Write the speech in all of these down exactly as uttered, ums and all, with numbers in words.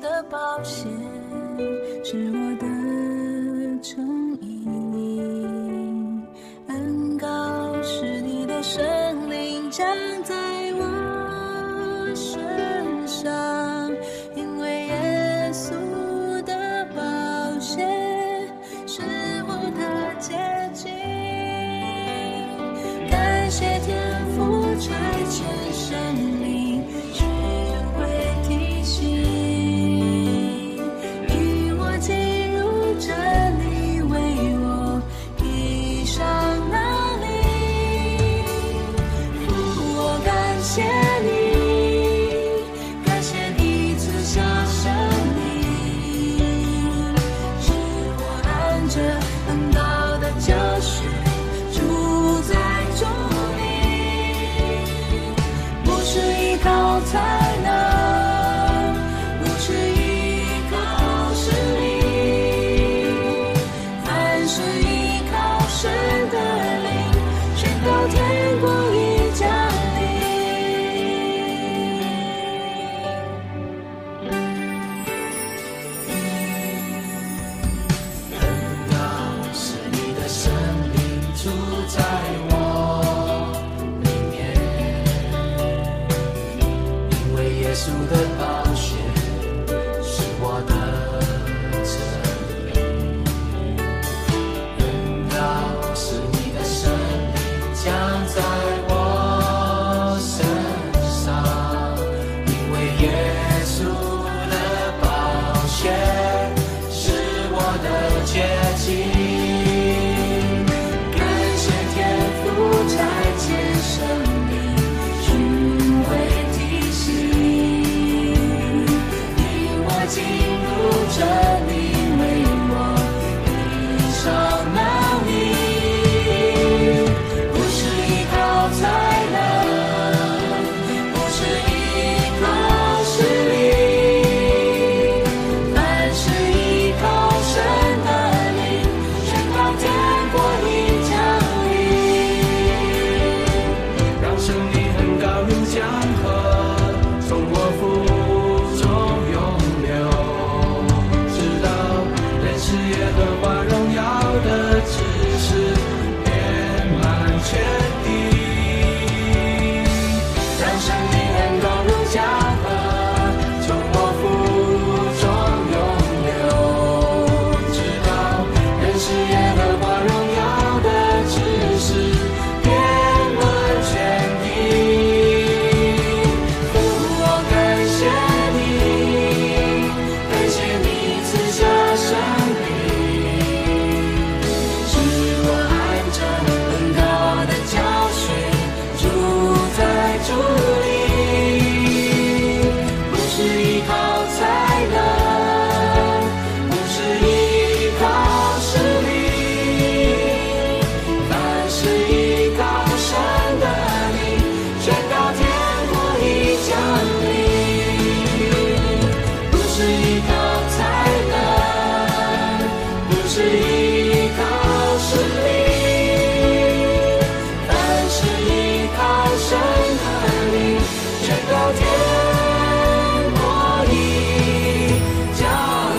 的宝血是我的正义，恩膏是你的圣灵降在我身上，因为耶稣的宝血是我的洁净。感谢天父差遣圣灵智慧提醒，引我进入真理，为我披上那灵。父，我感谢你，感谢你赐下生命，使我按着恩膏的教训住在主里，不是依靠才能，不是依靠势力，凡是依靠神的灵，宣告天国已降临。恩膏是你的生命住在我里面，因为耶稣的宝血是我的真理。恩膏是你的生命降在我身上，因为耶稣的宝血是我的洁净。感谢天父差遣生命智慧提醒，引我进入真理，为我披上那灵，不是依靠才能，不是依靠势力，凡是依靠神的灵，宣告天国已降临。让生命恩膏如江河，从我腹中涌流，直到认识耶和华荣耀的知识遍满全地。让生命恩膏如江河，从我腹中涌流，直到认识耶和华荣耀的知识遍满全地。父，我感谢你，感谢你赐下生命，使我按着恩膏的教训住在主里，不是依靠才能，不是依靠势力，凡是依靠神的灵，宣告天国已降临。不是依靠才能，不是依靠势力，凡是依靠神的灵，宣告天国已降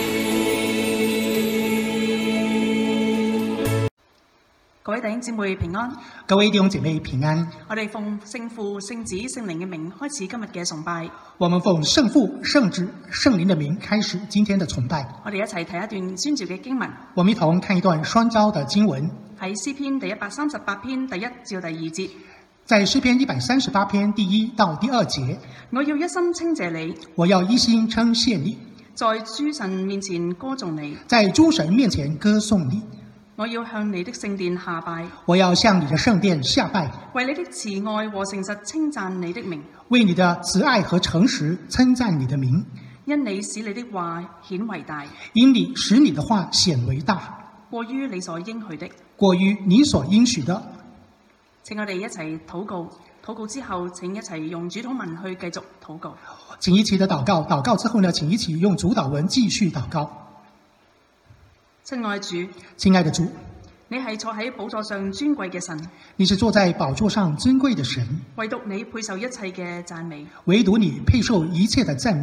临。 各位弟兄姊妹平安， 各位弟兄姐妹平安。 我哋奉聖父、聖子、聖靈嘅名開始今日嘅崇拜。 我們奉聖父、聖子、聖靈的名開始今天的崇拜。 我哋一齊睇一段宣召嘅經文， 我們一同看一段宣召的經文， 喺詩篇第一百三十八篇第一至第二節。 在詩篇一百三十八篇第一到第二節。 我要一心稱謝你， 我要一心稱謝你， 在諸神面前歌頌你， 在諸神面前歌頌你。 我要向你的聖殿下拜， 我要向你的聖殿下拜， 為你的慈愛和誠實稱讚你的名， 為你的慈愛和誠實稱讚你的名。 因你使你的話顯為大， 因你使你的話顯為大， 過於你所應許的， 過於你所應許的。 請我哋一齊禱告，禱告之後請一齊用主禱文去繼續禱告。 請一起的禱告，禱告之後呢，請一起用主禱文繼續禱告。 親愛主， 親愛的主， 你係坐喺寶座上尊貴嘅神， 你是坐在寶座上尊貴的神， 唯獨你配受一切嘅讚美。 唯獨你配受一切的讚美。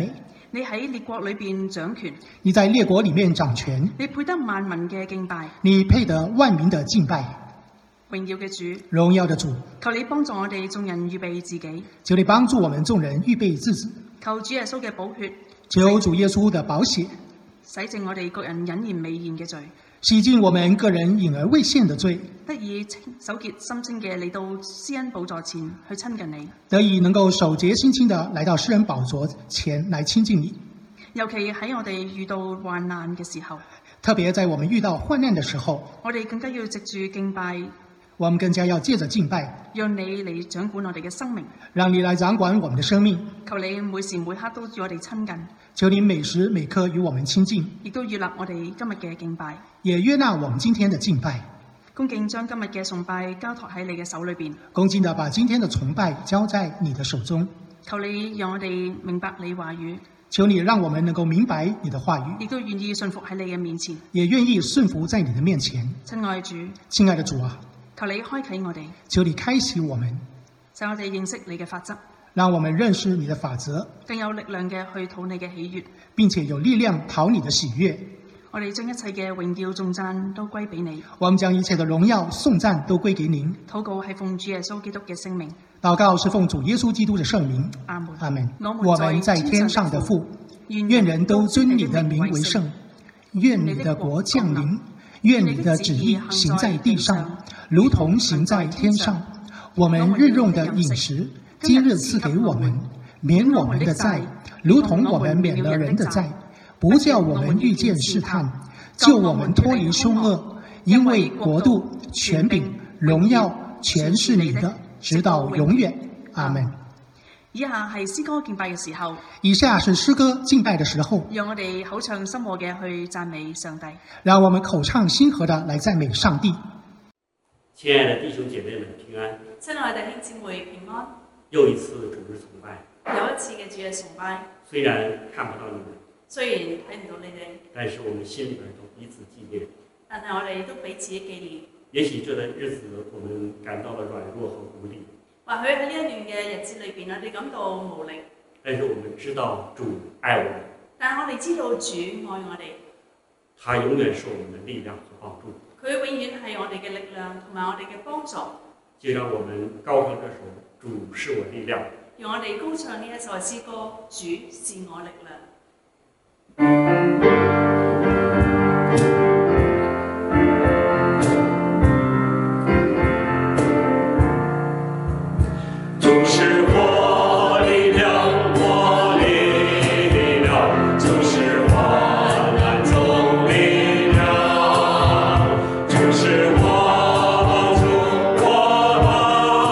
你喺列國裏邊掌權， 你在列國裡面掌權， 你配得萬民嘅敬拜。 你配得萬民的敬拜。 榮耀嘅主， 榮耀的主， 求你幫助我哋眾人預備自己， 求你幫助我們眾人預備自己。 求主耶穌嘅寶血， 求主耶穌的寶血， 洗淨我哋各人隱然未現嘅罪， 洗淨我們個人隱而未現的罪， 得以手潔心清嘅嚟到施恩寶座前去親近你， 得以能夠手潔心清的來到施恩寶座前來親近你。 尤其喺我哋遇到患難嘅時候， 特別在我們遇到患難的時候， 我哋更加要藉住敬拜， 我們更加要借着敬拜， 讓你嚟掌管我哋嘅生命， 讓你來掌管我們的生命。 求你每時每刻都與我哋親近， 求你每時每刻與我們親近， 亦都悅納我哋今日嘅敬拜， 也悅納我們今天的敬拜。 恭敬將今日嘅崇拜交託喺你嘅手裏邊， 恭敬地把今天的崇拜交在你的手中。 求你讓我哋明白你話語， 求你讓我們能夠明白你的話語， 亦都願意順服喺你嘅面前， 也願意順服在你的面前。 親愛主， 親愛的主啊， 求你開啟我哋， 求你開啟我們， 使我哋認識你嘅法則， 讓我們認識你的法則， 更有力量嘅去討你嘅喜悅， 並且有力量討你的喜悅。 我哋將一切嘅榮耀頌讚都歸俾你。 我們將一切的榮耀頌讚都歸給您。 禱告係奉主耶穌基督嘅聖名。 禱告是奉主耶穌基督的聖名。 阿門。 阿門。 我我們在天上的父，願人都尊你的名為聖。願你的國降臨。願你的旨意行在地上，如同行在天上。我們日用的飲食，今日賜給我們，免我們的債，如同我們免了人的債。不叫我們遇見試探，救我們脫離兇惡。因為國度、權柄、榮耀，全是你的，直到永遠。阿門。 以下係詩歌敬拜嘅時候。 以下是詩歌敬拜的時候。 讓我哋口唱心和嘅去讚美上帝。 讓我們口唱心和的來讚美上帝。 親愛的弟兄姐妹們平安。 親愛的弟兄姊妹平安。 又一次主日崇拜。 有一次嘅主日崇拜。 雖然看不到你們， 雖然睇唔到你哋， 但是我們心裡邊都彼此紀念。 但係我哋都彼此紀念。 也許這段日子我們感到了軟弱和無力。 或許喺呢一段嘅日子裏邊，我哋感到無力。 但是我們知道主愛我們。 但係我哋知道主愛我哋。 他永遠是我們的力量和幫助。 佢永遠係我哋嘅力量同埋我哋嘅幫助。 就讓我們高唱這首《主是我力量》。 讓我哋高唱呢一首詩歌，主是我力量。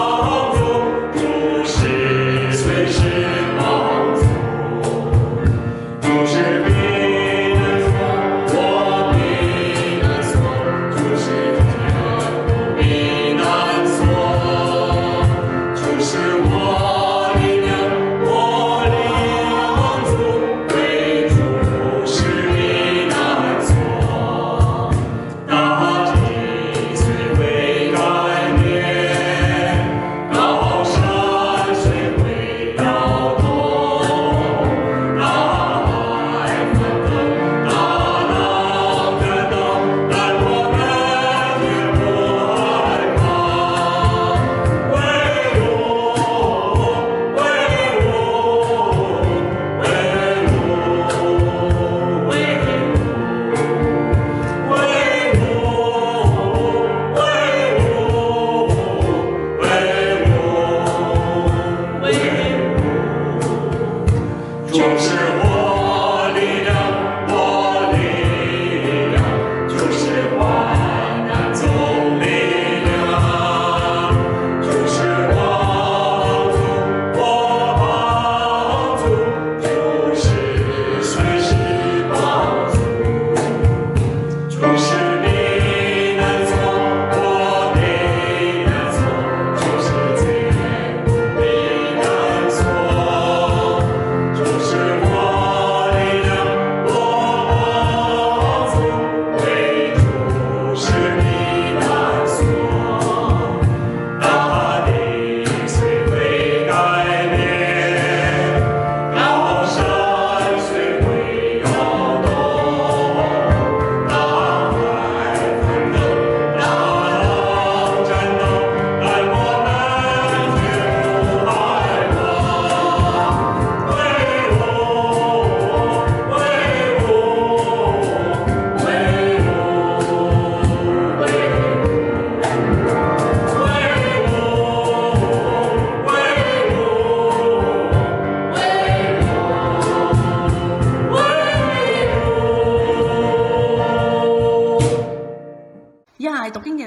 主是随时帮助。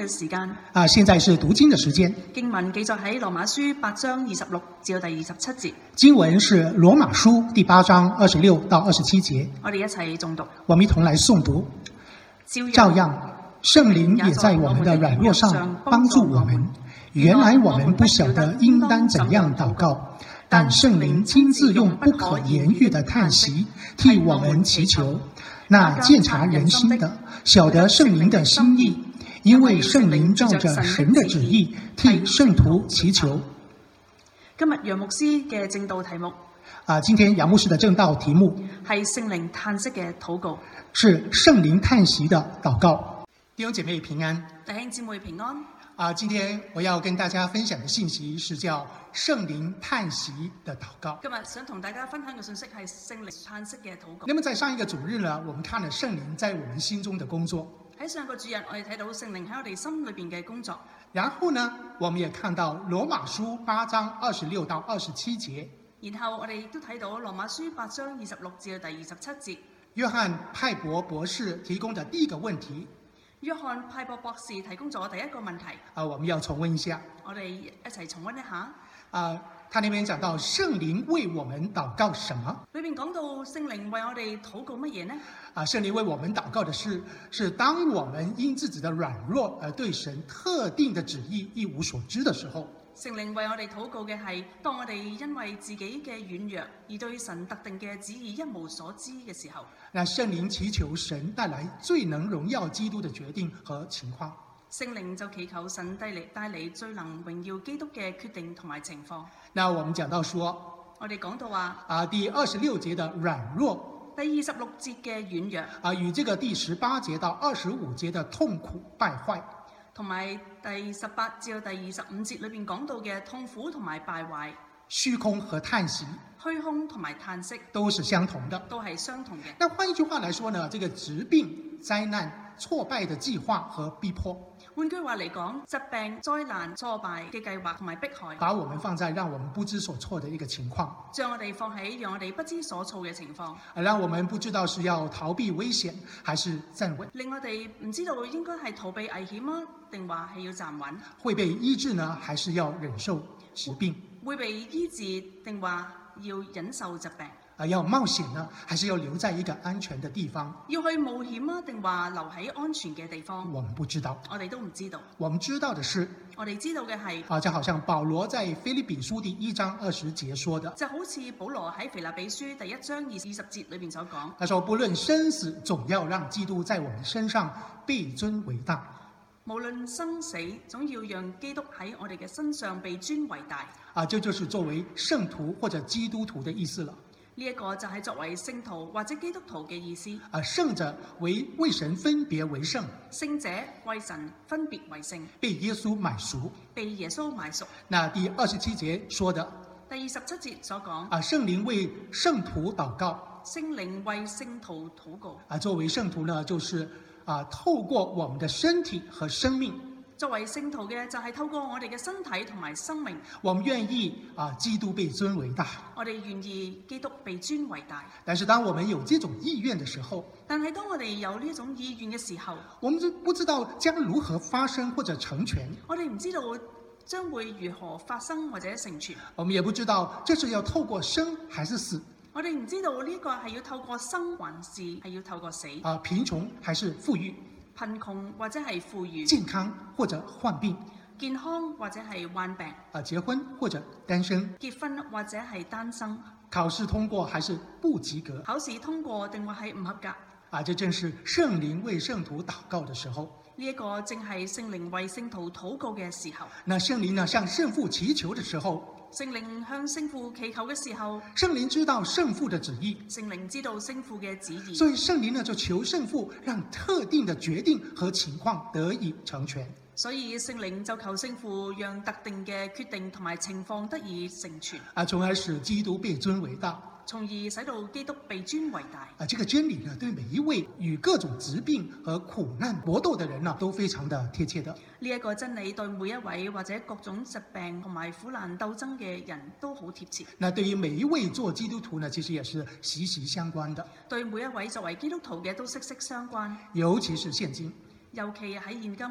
嘅時間。 啊，現在是讀經的時間。 經文記載喺羅馬書八章二十六至到第二十七節。 經文是羅馬書第八章二十六到二十七節。 我哋一齊誦讀。 我們一同來誦讀。照樣，聖靈也在我們的軟弱上幫助我們。原來我們不曉得應當怎樣禱告，但聖靈親自用不可言喻的嘆息替我們祈求。那鑒察人心的，曉得聖靈的心意，因為聖靈照着神的旨意替聖徒祈求。 今日楊牧師嘅正道題目啊，今天楊牧師的正道題目係聖靈嘆息嘅禱告， 是聖靈嘆息的禱告。弟兄姐妹平安， 弟兄姊妹平安。 啊，今天我要跟大家分享的信息是叫聖靈嘆息的禱告。 今日想同大家分享嘅信息係聖靈嘆息嘅禱告。 那麼在上一個主日呢，我們看了聖靈在我們心中的工作。 喺上個主日，我哋睇到聖靈喺我哋心裏邊嘅工作。 然後呢，我們也看到羅馬書八章二十六到二十七節。 然後我哋亦都睇到羅馬書八章二十六至到第二十七節。約翰派博博士提供的第一個問題。 約翰派博博士提供咗第一個問題。 啊，我們要重溫一下。 我哋一齊重溫一下。 啊，他那邊講到聖靈為我們禱告什麼？ 裏面講到聖靈為我哋禱告乜嘢呢？ 啊，聖靈為我們禱告的是，是當我們因自己的軟弱而對神特定的旨意一無所知的時候。 聖靈為我哋禱告嘅係，當我哋因為自己嘅軟弱而對神特定嘅旨意一無所知嘅時候， 那聖靈祈求神帶來最能榮耀基督的決定和情況。 聖靈就祈求神帶嚟帶嚟最能榮耀基督嘅決定同埋情況。 那我們講到說， 我哋講到話啊，第二十六節的軟弱， 第二十六節嘅軟弱啊，與這個第十八節到二十五節的痛苦敗壞。 同埋第十八至到第二十五節裏邊講到嘅痛苦同埋敗壞、 虛空和嘆息、 虛空同埋嘆息都是相同的， 都係相同嘅。 那換一句話來說呢，這個疾病、災難、挫敗的計劃和逼迫， 換句話嚟講，疾病、災難、挫敗嘅計劃同埋迫害， 把我們放在讓我們不知所措的一個情況， 將我哋放喺讓我哋不知所措嘅情況， 讓我們不知道是要逃避危險還是站穩， 令我哋唔知道應該係逃避危險啊，定話係要站穩， 會被醫治呢，還是要忍受疾病？ 會被醫治定話要忍受疾病？ 啊，要冒險呢，還是要留在一個安全的地方？ 要去冒險啊，定話留喺安全嘅地方？ 我們不知道， 我哋都唔知道。 我們知道的是， 我哋知道嘅係， 啊，就好像保羅在腓立比書第一章二十節說的， 就好似保羅喺腓立比書第一章二二十節裏邊所講， 他說：不論生死，總要讓基督在我們身上被尊為大。 無論生死，總要讓基督喺我哋嘅身上被尊為大。 啊，這就是作為聖徒或者基督徒的意思了。 呢一個就係作為聖徒或者基督徒嘅意思。 啊，聖者為為神分別為聖， 聖者為神分別為聖， 被耶穌買贖， 被耶穌買贖。 那第二十七節說的， 第二十七節所講， 啊，聖靈為聖徒禱告， 聖靈為聖徒禱告。 啊，作為聖徒呢，就是啊，透過我們的身體和生命。 作為聖徒嘅就係透過我哋嘅身體同埋生命， 我們願意啊，基督被尊為大。 我哋願意基督被尊為大。 但是當我們有這種意願的時候， 但係當我哋有呢種意願嘅時候， 我們就不知道將如何發生或者成全。 我哋唔知道將會如何發生或者成全。 我們也不知道這是要透過生還是死。 我哋唔知道呢個係要透過生還是係要透過死。 啊，貧窮還是富裕？ 貧窮或者係富裕， 健康或者患病， 健康或者係患病， 啊，結婚或者單身， 結婚或者係單身， 考試通過還是不及格， 考試通過定話係唔合格， 啊，這正是聖靈為聖徒禱告的時候。 呢一個正係聖靈為聖徒禱告嘅時候。 那聖靈呢，向聖父祈求的時候， 聖靈向聖父祈求嘅時候， 聖靈知道聖父的旨意， 聖靈知道聖父嘅旨意， 所以聖靈呢就求聖父讓特定的決定和情況得以成全。 所以聖靈就求聖父讓特定嘅決定同埋情況得以成全， 啊，從而使基督被尊為大， 從而使到基督被尊為大。 啊，這個真理呢，對每一位與各種疾病和苦難搏鬥的人呢，都非常的貼切的。 呢一個真理對每一位或者各種疾病同埋苦難鬥爭嘅人都好貼切。 那對於每一位做基督徒呢，其實也是息息相關的。 對每一位作為基督徒嘅都息息相關， 尤其是現今， 尤其喺現今。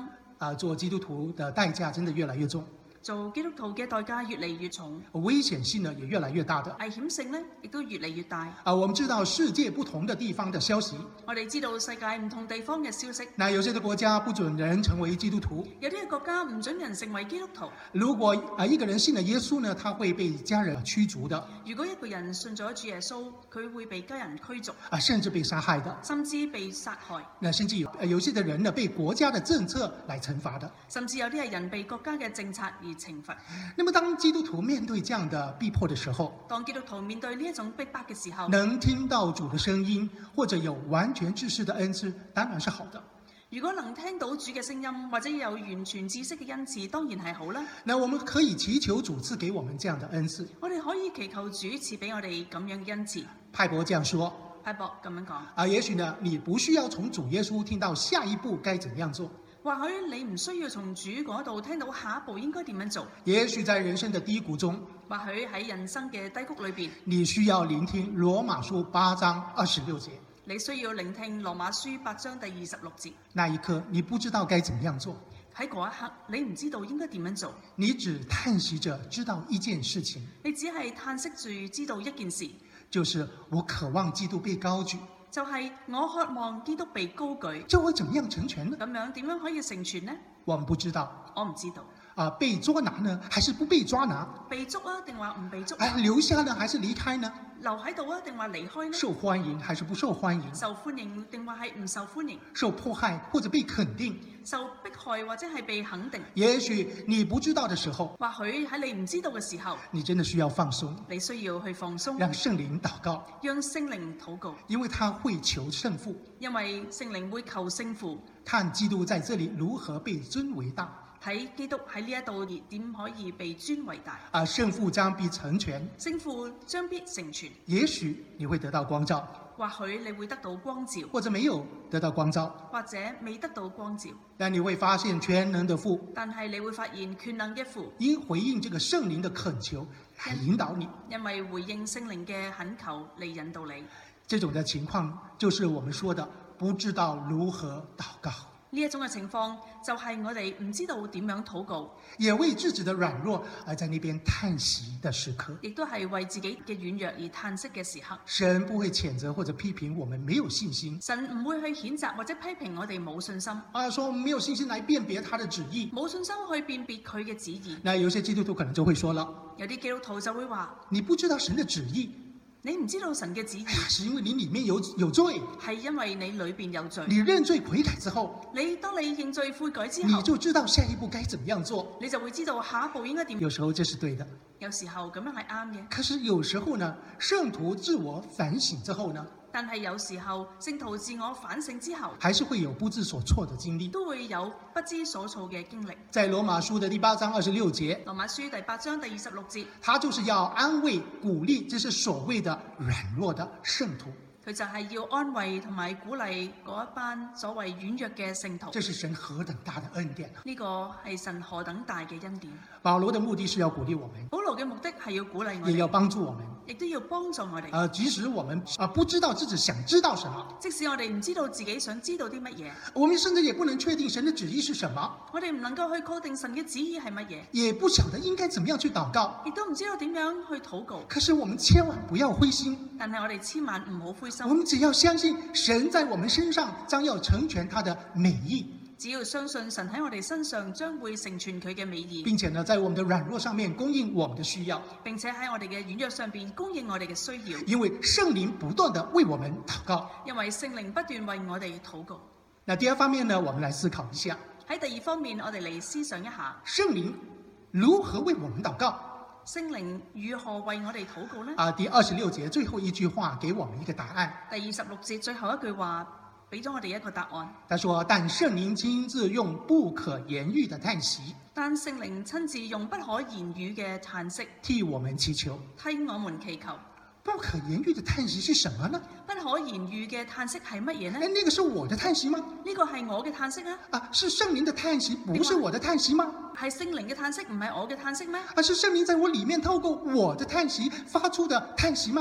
啊，做基督徒的代价真的越来越重， 做基督徒嘅代價越嚟越重， 危險性呢也越來越大的。 危險性呢亦都越嚟越大。 啊，我們知道世界不同的地方的消息， 我哋知道世界唔同地方嘅消息。 那有些的國家不准人成為基督徒， 有啲嘅國家唔准人成為基督徒。 如果啊一個人信了耶穌呢，他會被家人驅逐的。 如果一個人信咗主耶穌，佢會被家人驅逐， 啊，甚至被殺害的。 甚至被殺害。 那甚至有有些的人呢，被國家的政策來懲罰的。 甚至有啲係人被國家嘅政策而懲罰。 那麼當基督徒面對這樣的逼迫的時候， 當基督徒面對呢一種逼迫嘅時候， 能聽到主的聲音，或者有完全知識的恩賜，當然是好的。 如果能聽到主嘅聲音，或者有完全知識嘅恩賜，當然係好啦。 那我們可以祈求主賜給我們這樣的恩賜。 我哋可以祈求主賜俾我哋咁樣嘅恩賜。 派伯這樣說。 派伯咁樣講。 啊，也許呢，你不需要從主耶穌聽到下一步該怎樣做。 或許你唔需要從主嗰度聽到下一步應該點樣做。 也許在人生的低谷中， 或許喺人生嘅低谷裏邊， 你需要聆聽羅馬書八章二十六節。 你需要聆聽羅馬書八章第二十六節。 那一刻你不知道該怎麼樣做。 喺嗰一刻你唔知道應該點樣做。 你只嘆息着知道一件事情。 你只係嘆息住知道一件事， 就是我渴望基督被高舉。 就係我渴望基督被高舉。 這會怎麼樣成全呢？ 咁樣點樣可以成全呢？ 我們不知道。 我唔知道。 啊，被捉拿呢，還是不被抓拿？ 被捉啊，定話唔被捉？ 啊，留下呢，還是離開呢？ 留喺度啊，定話離開呢？ 受歡迎還是不受歡迎？ 受歡迎定話係唔受歡迎？ 受迫害或者被肯定？ 受迫害或者係被肯定？ 也許你不知道的時候， 或許喺你唔知道嘅時候， 你真的需要放鬆。 你需要去放鬆， 讓聖靈禱告， 讓聖靈禱告， 因為他會求聖父， 因為聖靈會求聖父。 看基督在這裡如何被尊為大。 睇基督喺呢一度點可以被尊為大？ 啊，聖父將必成全， 聖父將必成全。 也許你會得到光照， 或許你會得到光照， 或者沒有得到光照， 或者未得到光照。 但你會發現全能的父， 但係你會發現全能嘅父， 因回應這個聖靈的懇求來引導你， 因為回應聖靈嘅懇求嚟引導你。 這種的情況就是我們說的不知道如何禱告。 呢一種嘅情況就係我哋唔知道點樣禱告， 也為自己的軟弱而在那邊嘆息的時刻， 亦都係為自己嘅軟弱而嘆息嘅時刻。 神不會譴責或者批評我們沒有信心， 神唔會去譴責或者批評我哋冇信心。 啊，說我們沒有信心來辨別他的旨意， 冇信心去辨別佢嘅旨意。 那有些基督徒可能就會說了， 有啲基督徒就會話： 你不知道神的旨意。 你唔知道神嘅旨意， 是因為你裡面有有罪， 係因為你裏邊有罪。 你認罪悔改之後， 你當你認罪悔改之後， 你就知道下一步該怎麼樣做， 你就會知道下一步應該點。 有時候這是對的， 有時候咁樣係啱嘅。 可是有時候呢，聖徒自我反省之後呢， 但係有時候聖徒自我反省之後， 還是會有不知所措的經歷， 都會有不知所措嘅經歷。 在羅馬書的第八章二十六節， 羅馬書第八章第二十六節， 他就是要安慰鼓勵，這是所謂的軟弱的聖徒。 佢就係要安慰同埋鼓勵嗰一班所謂軟弱嘅聖徒。 這是神何等大的恩典啊！ 呢個係神何等大嘅恩典。 保羅的目的是要鼓勵我們， 保羅嘅目的係要鼓勵我哋， 也要幫助我們， 亦都要幫助我哋。 呃，即使我們啊不知道自己想知道什麼， 即使我哋唔知道自己想知道啲乜嘢， 我們甚至也不能確定神的旨意是什麼， 我哋唔能夠去確定神嘅旨意係乜嘢， 也不曉得應該怎麼樣去禱告， 亦都唔知道點樣去禱告。 可是我們千萬不要灰心， 但係我哋千萬唔好灰心。 我們只要相信神在我們身上將要成全他的美意， 只要相信神喺我哋身上將會成全佢嘅美意， 並且呢，在我們的軟弱上面供應我們的需要， 並且喺我哋嘅軟弱上邊供應我哋嘅需要。 因為聖靈不斷地為我們禱告， 因為聖靈不斷為我哋禱告。 那第二方面呢，我們來思考一下， 喺第二方面，我哋嚟思想一下聖靈如何為我們禱告。 聖靈如何為我哋禱告呢？ 啊，第二十六節最後一句話給我們一個答案。 第二十六節最後一句話俾咗我哋一個答案。 他說：但聖靈親自用不可言喻的嘆息， 但聖靈親自用不可言語嘅嘆息替我們祈求。 替我們祈求。 不可言喻的嘆息是什麼呢？ 不可言喻嘅嘆息係乜嘢呢？ 哎，那個是我的嘆息嗎？ 呢個係我嘅嘆息啊！ 啊，是聖靈的嘆息，不是我的嘆息嗎？ 係聖靈嘅嘆息，唔係我嘅嘆息咩？ 啊，是聖靈在我裡面透過我的嘆息發出的嘆息嗎？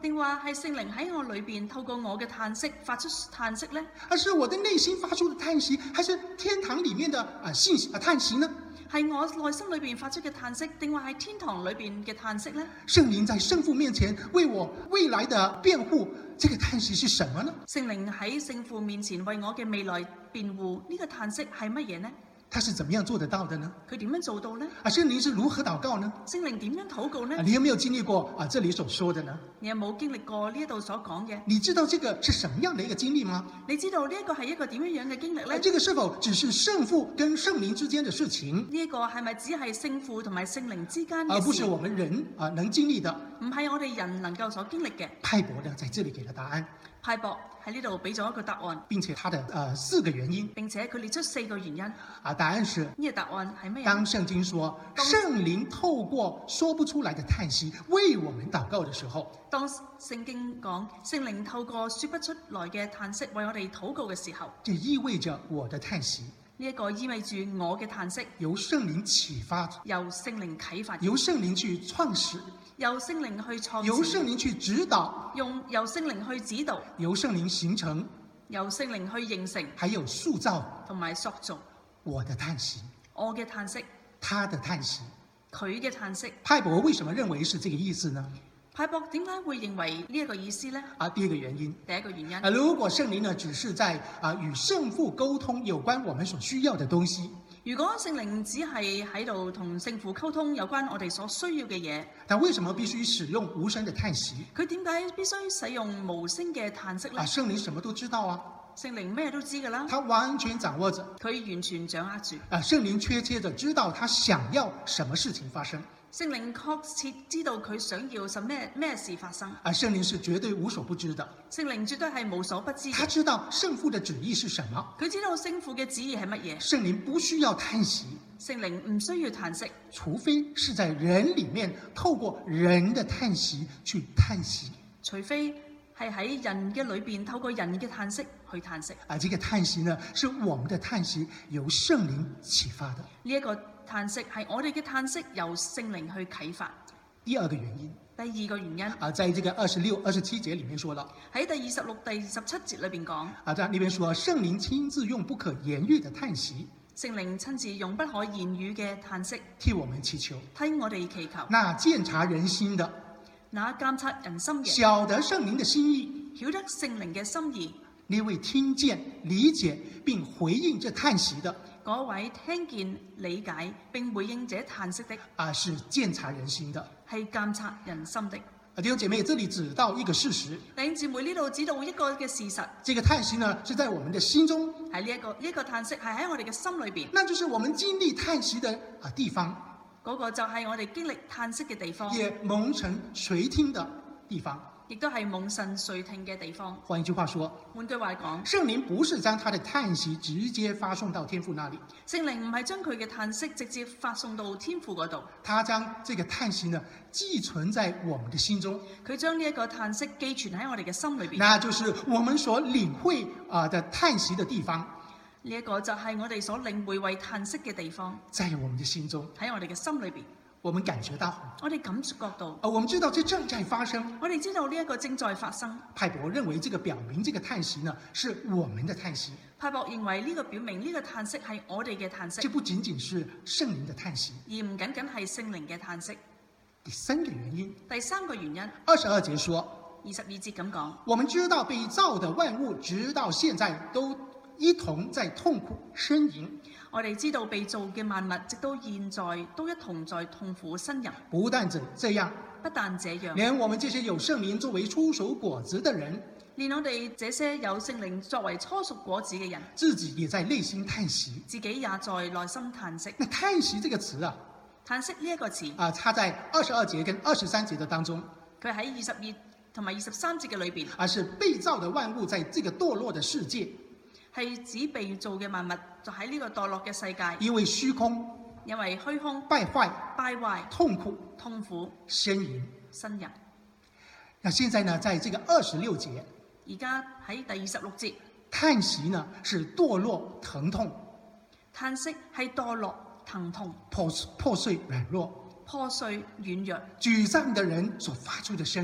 定話係聖靈喺我裏邊透過我嘅嘆息發出嘆息呢？ 而是我的內心發出的嘆息，還是天堂裡面的啊信息啊嘆息呢？ 係我內心裏邊發出嘅嘆息，定話係天堂裏邊嘅嘆息呢？ 聖靈在聖父面前為我未來的辯護，這個嘆息是什麼呢？ 聖靈喺聖父面前為我嘅未來辯護，呢個嘆息係乜嘢呢？ 他是怎麼樣做得到的呢？ 佢點樣做到呢？ 啊，聖靈是如何禱告呢？ 聖靈點樣禱告呢？ 啊，你有沒有經歷過啊？這裡所說的呢？ 你有冇經歷過呢一度所講嘅？ 你知道這個是什麼樣的一個經歷嗎？ 你知道呢一個係一個點樣樣嘅經歷呢？ 啊，這個是否只是聖父跟聖靈之間的事情？ 呢一個係咪只係聖父同埋聖靈之間嘅事？ 而不是我們人啊能經歷的。 唔係我哋人能夠所經歷嘅。 派伯呢，在這裡給了答案。 派伯喺呢度俾咗一個答案， 並且他的呃四個原因， 並且佢列出四個原因。 啊，答案是呢個答案係咩？ 當聖經說聖靈透過說不出來的嘆息為我們禱告的時候， 當聖經講聖靈透過說不出來嘅嘆息為我哋禱告嘅時候， 這意味着我的嘆息， 呢一個意味住我嘅嘆息由聖靈啟發， 由聖靈啟發， 由聖靈去創始， 由聖靈去創始， 由聖靈去指導， 用由聖靈去指導， 由聖靈形成， 由聖靈去形成， 還有塑造同埋塑造我的嘆息， 我嘅嘆息， 他的嘆息， 佢嘅嘆息。 派伯為什麼認為是這個意思呢？ 派伯點解會認為呢一個意思呢？ 啊，第一個原因， 第一個原因， 啊，如果聖靈呢只是在啊與聖父溝通有關我們所需要的東西， 如果聖靈只係喺度同聖父溝通有關我哋所需要嘅嘢， 但為什麼必須使用無聲的嘆息？ 佢點解必須使用無聲嘅嘆息呢？ 啊，聖靈什麼都知道啊， 聖靈咩都知㗎啦， 他完全掌握着， 佢完全掌握住。 啊，聖靈確切地知道他想要什麼事情發生。 聖靈確切知道佢想要什咩咩事發生。 啊，聖靈是絕對無所不知的。 聖靈絕對係無所不知。 他知道聖父的旨意是什麼。 佢知道聖父嘅旨意係乜嘢。 聖靈不需要嘆息。 聖靈唔需要嘆息， 除非是在人裡面透過人的嘆息去嘆息。 除非係喺人嘅裏邊透過人嘅嘆息去嘆息。 啊，這個嘆息呢，是我們的嘆息由聖靈啟發的。 呢一個嘆息係我哋嘅嘆息，由聖靈去啟發。 第二個原因， 第二個原因啊，在這個二十六、二十七節裡面說了， 喺第二十六、第二十七節裏邊講， 啊，在那邊說聖靈親自用不可言喻的嘆息， 聖靈親自用不可言語嘅嘆息替我們祈求， 替我哋祈求。 那鑒察人心的， 那監察人心嘅， 曉得聖靈的心意， 曉得聖靈嘅心意， 那位聽見、理解並回應這嘆息的。 嗰位聽見、理解並回應這嘆息的， 啊，是鑒察人心的， 係監察人心的。 啊，弟兄姐妹，這裡指到一個事實。 弟兄姊妹，呢度指到一個嘅事實。 這個嘆息呢，是在我們的心中。 喺呢一個呢一個嘆息係喺我哋嘅心裏邊。 那就是我們經歷嘆息的啊地方。 嗰個就係我哋經歷嘆息嘅地方。 也蒙神垂聽的地方。 亦都係蒙神垂聽嘅地方。 換一句話說， 換句話講， 聖靈不是將他的嘆息直接發送到天父那裡。 聖靈唔係將佢嘅嘆息直接發送到天父嗰度。 他將這個嘆息呢寄存在我們的心中。 佢將呢一個嘆息寄存喺我哋嘅心裏邊。 那就是我們所領會啊的嘆息的地方。 呢一個就係我哋所領會為嘆息嘅地方。 在我們的心中， 喺我哋嘅心裏邊。 我們感覺到， 我哋感覺到， 啊，我們知道這正在發生。 我哋知道呢一個正在發生。 派伯認為這個表明這個嘆息呢，是我們的嘆息。 派伯認為呢個表明呢個嘆息係我哋嘅嘆息。 這不僅僅是聖靈的嘆息， 而唔僅僅係聖靈嘅嘆息。 第三個原因， 第三個原因， 二十二節說， 二十二節咁講， 我們知道被造的萬物直到現在都一同在痛苦呻吟。 我哋知道被造嘅萬物直到現在都一同在痛苦呻吟。 不但這這樣， 不但這樣， 連我們這些有聖靈作為初熟果子的人， 連我哋這些有聖靈作為初熟果子嘅人， 自己也在內心嘆息， 自己也在內心嘆息。 那嘆息這個詞啊， 嘆息呢一個詞啊，它在二十二節跟二十三節的當中， 佢喺二十二同埋二十三節嘅裏邊， 而是被造的萬物在這個墮落的世界。 係指被造嘅萬物就喺呢個墮落嘅世界， 因為虛空， 因為虛空敗壞、 敗壞、 痛苦、 痛苦、 呻吟、 呻吟。 那現在呢，在這個二十六節， 而家喺第二十六節， 嘆息呢是墮落、疼痛， 嘆息係墮落、疼痛、 破破碎、軟弱、 破碎、軟弱、 沮喪的人所發出的聲音。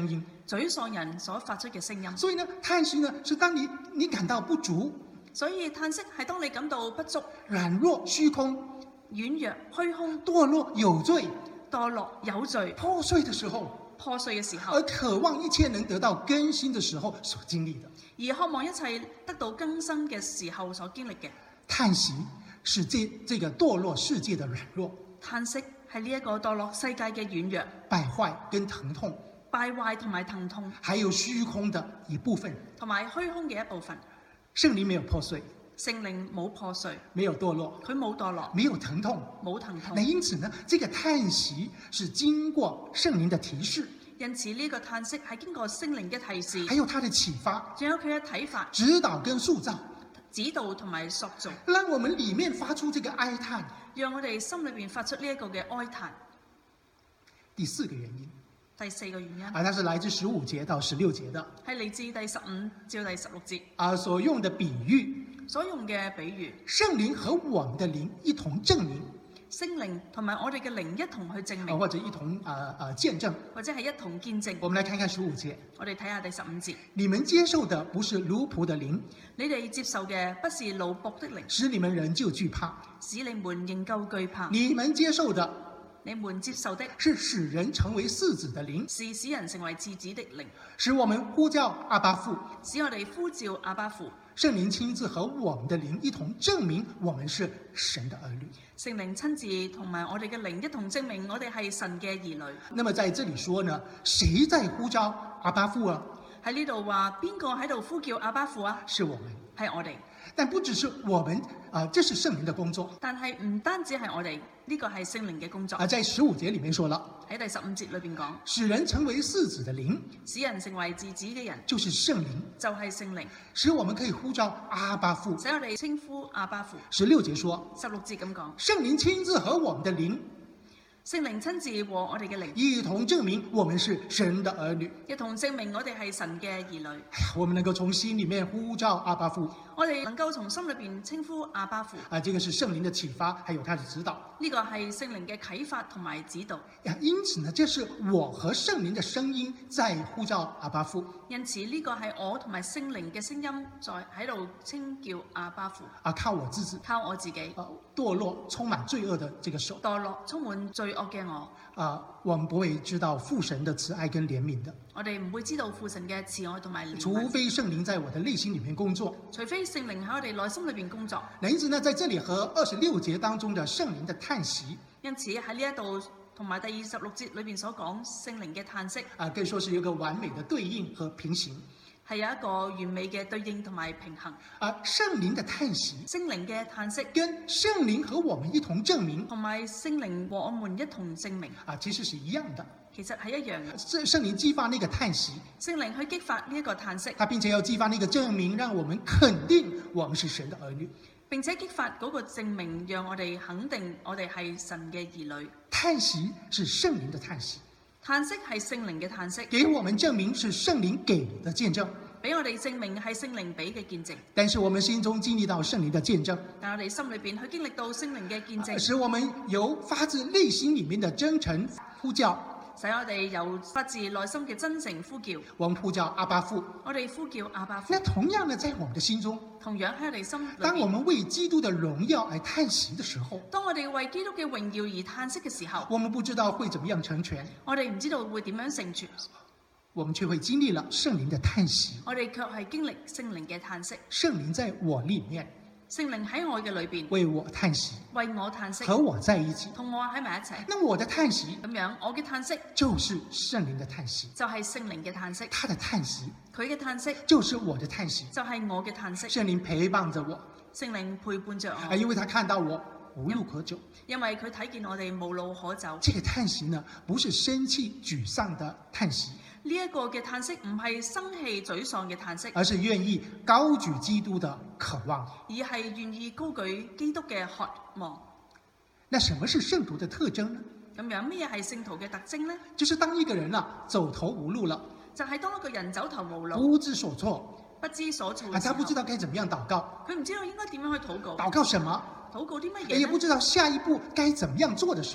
沮喪人所發出嘅聲音。 所以呢，嘆息呢是當你你感到不足、 所以嘆息係當你感到不足、 軟弱、虛空、 軟弱、虛空、 墮落、有罪、 墮落、有罪、 破碎的時候， 破碎嘅時候， 而渴望一切能得到更新的時候所經歷的。 而渴望一切得到更新嘅時候所經歷嘅。 嘆息是這這個墮落世界的軟弱， 嘆息係呢一個墮落世界嘅軟弱、 敗壞跟疼痛， 敗壞同埋疼痛， 還有虛空的一部分。 同埋虛空嘅一部分。 聖靈沒有破碎， 聖靈冇破碎， 沒有墮落， 佢冇墮落， 沒有疼痛， 冇疼痛那。因此呢，這個嘆息是經過聖靈的提示， 因此呢個嘆息係經過聖靈嘅提示， 還有他的啟發、 仲有佢嘅睇法、 指導跟塑造， 指導同埋塑造， 讓我們裡面發出這個哀嘆。 讓我哋心裏邊發出呢一個嘅哀嘆。 第四個原因第四個原因啊，它是來自十五節到十六節的係嚟自第十五至第十六節啊，所用的比喻， 所用嘅比喻， 聖靈和我們的靈一同證明， 聖靈同埋我哋嘅靈一同去證啊， 明， 或者一同啊啊見證。 或者係一同見證。 我們來看看十五節， 我哋睇下第十五節， 你們接受的不是奴僕的靈， 你哋接受嘅不是奴僕的靈， 使你們仍舊懼怕； 使你們仍舊懼怕。 你們接受的你們接受的是使人成為嗣子的靈， 是使人成為次子的靈， 使我們呼叫阿爸父。 使我哋呼召阿爸父。 聖靈親自和我們的靈一同證明我們是神的兒女。 聖靈親自同埋我哋嘅靈一同證明我哋係神嘅兒女。 那麼在這裡說呢，誰在呼召阿爸父啊？ 喺呢度話邊個喺度呼叫阿爸父啊？ 是我們。 係我哋。 但不只是我們啊，這是聖靈的工作。 但係唔單止係我哋，呢個係聖靈嘅工作。 啊，在十五節裡面說了， 喺第十五節裏邊講， 使人成為嗣子的靈， 使人成為嗣子嘅人， 就是聖靈， 就係聖靈， 使我們可以呼召阿爸父。 使我哋稱呼阿爸父。 十六節說， 十六節咁講， 聖靈親自和我們的靈聖靈親自和我哋嘅靈一同證明我們是神的兒女， 一同證明我哋係神嘅兒女。 哎呀，我們能夠從心裡面呼召阿爸父。 我哋能夠從心裏邊稱呼阿爸父。 啊，這個是聖靈的啟發，還有他的指導。 呢個係聖靈嘅啟發同埋指導。 呀，因此呢，這是我和聖靈的聲音在呼召阿爸父。 因此呢個係我同埋聖靈嘅聲音在喺度稱叫阿爸父。 啊，靠我自己， 靠我自己， 啊，墮落充滿罪惡的這個手， 墮落充滿罪惡嘅我， 啊，我們不會知道父神的慈愛跟憐憫的。 我哋唔會知道父神嘅慈愛同埋憐憫， 除非聖靈在我的內心裡面工作。 除非聖靈喺我哋內心裏邊工作。 因此呢，在這裡和二十六節當中的聖靈的嘆息， 因此喺呢一度同埋第二十六節裏邊所講聖靈嘅嘆息， 啊，可以說是有一個完美的對應和平行。 係有一個完美嘅對應同埋平衡。 啊，聖靈的嘆息， 聖靈嘅嘆息跟聖靈和我們一同證明， 同埋聖靈和我們一同證明， 啊，其實是一樣的。 其實係一樣嘅。 聖聖靈激發那個嘆息， 聖靈去激發呢一個嘆息， 他並且要激發那個證明，讓我們肯定我們是神的兒女。 並且激發嗰個證明，讓我哋肯定我哋係神嘅兒女。 嘆息是聖靈的嘆息， 嘆息係聖靈嘅嘆息， 給我們證明是聖靈給的見證， 俾我哋證明係聖靈俾嘅見證。 但是我們心中經歷到聖靈的見證， 但我哋心裏邊去經歷到聖靈嘅見證， 使我們由發自內心裡面的真誠呼叫， 使我哋由發自內心嘅真誠呼叫， 我們呼叫阿爸父。 我哋呼叫阿爸父。 那同樣呢，在我們的心中， 同樣喺我哋心裏邊， 當我們為基督的榮耀而嘆息的時候， 當我哋為基督嘅榮耀而嘆息嘅時候， 我們不知道會怎麼樣成全， 我哋唔知道會點樣成全， 我們卻會經歷了聖靈的嘆息。 我哋卻係經歷聖靈嘅嘆息。 聖靈在我裡面， 聖靈喺我嘅裏邊為我嘆息， 為我嘆息， 和我在一起。 同我喺埋一齊。 那我的嘆息咁樣，我嘅嘆息就是聖靈的嘆息， 就係聖靈嘅嘆息， 他的嘆息佢嘅嘆息就是我的嘆息。 就係我嘅嘆息。 聖靈陪伴着我， 聖靈陪伴着啊， 我， 因為他看到我無路可走。 因為佢睇見我哋無路可走。 這個嘆息呢，不是生氣沮喪的嘆息， 呢一個嘅嘆息唔係生氣沮喪嘅嘆息， 而是願意高舉基督的渴望。 而係願意高舉基督嘅渴望。 那什麼是聖徒的特徵呢？ 咁樣咩係聖徒嘅特徵呢？ 就是當一個人啊走投無路了， 就係當一個人走投無路、 不知所措， 不知所措啊， 嘅時候， 他不知道該怎麼樣禱告， 佢唔知道應該點樣去禱告， 禱告什麼， 禱告啲乜也不嘢呢？ 知道下一步該怎麼樣做的時候，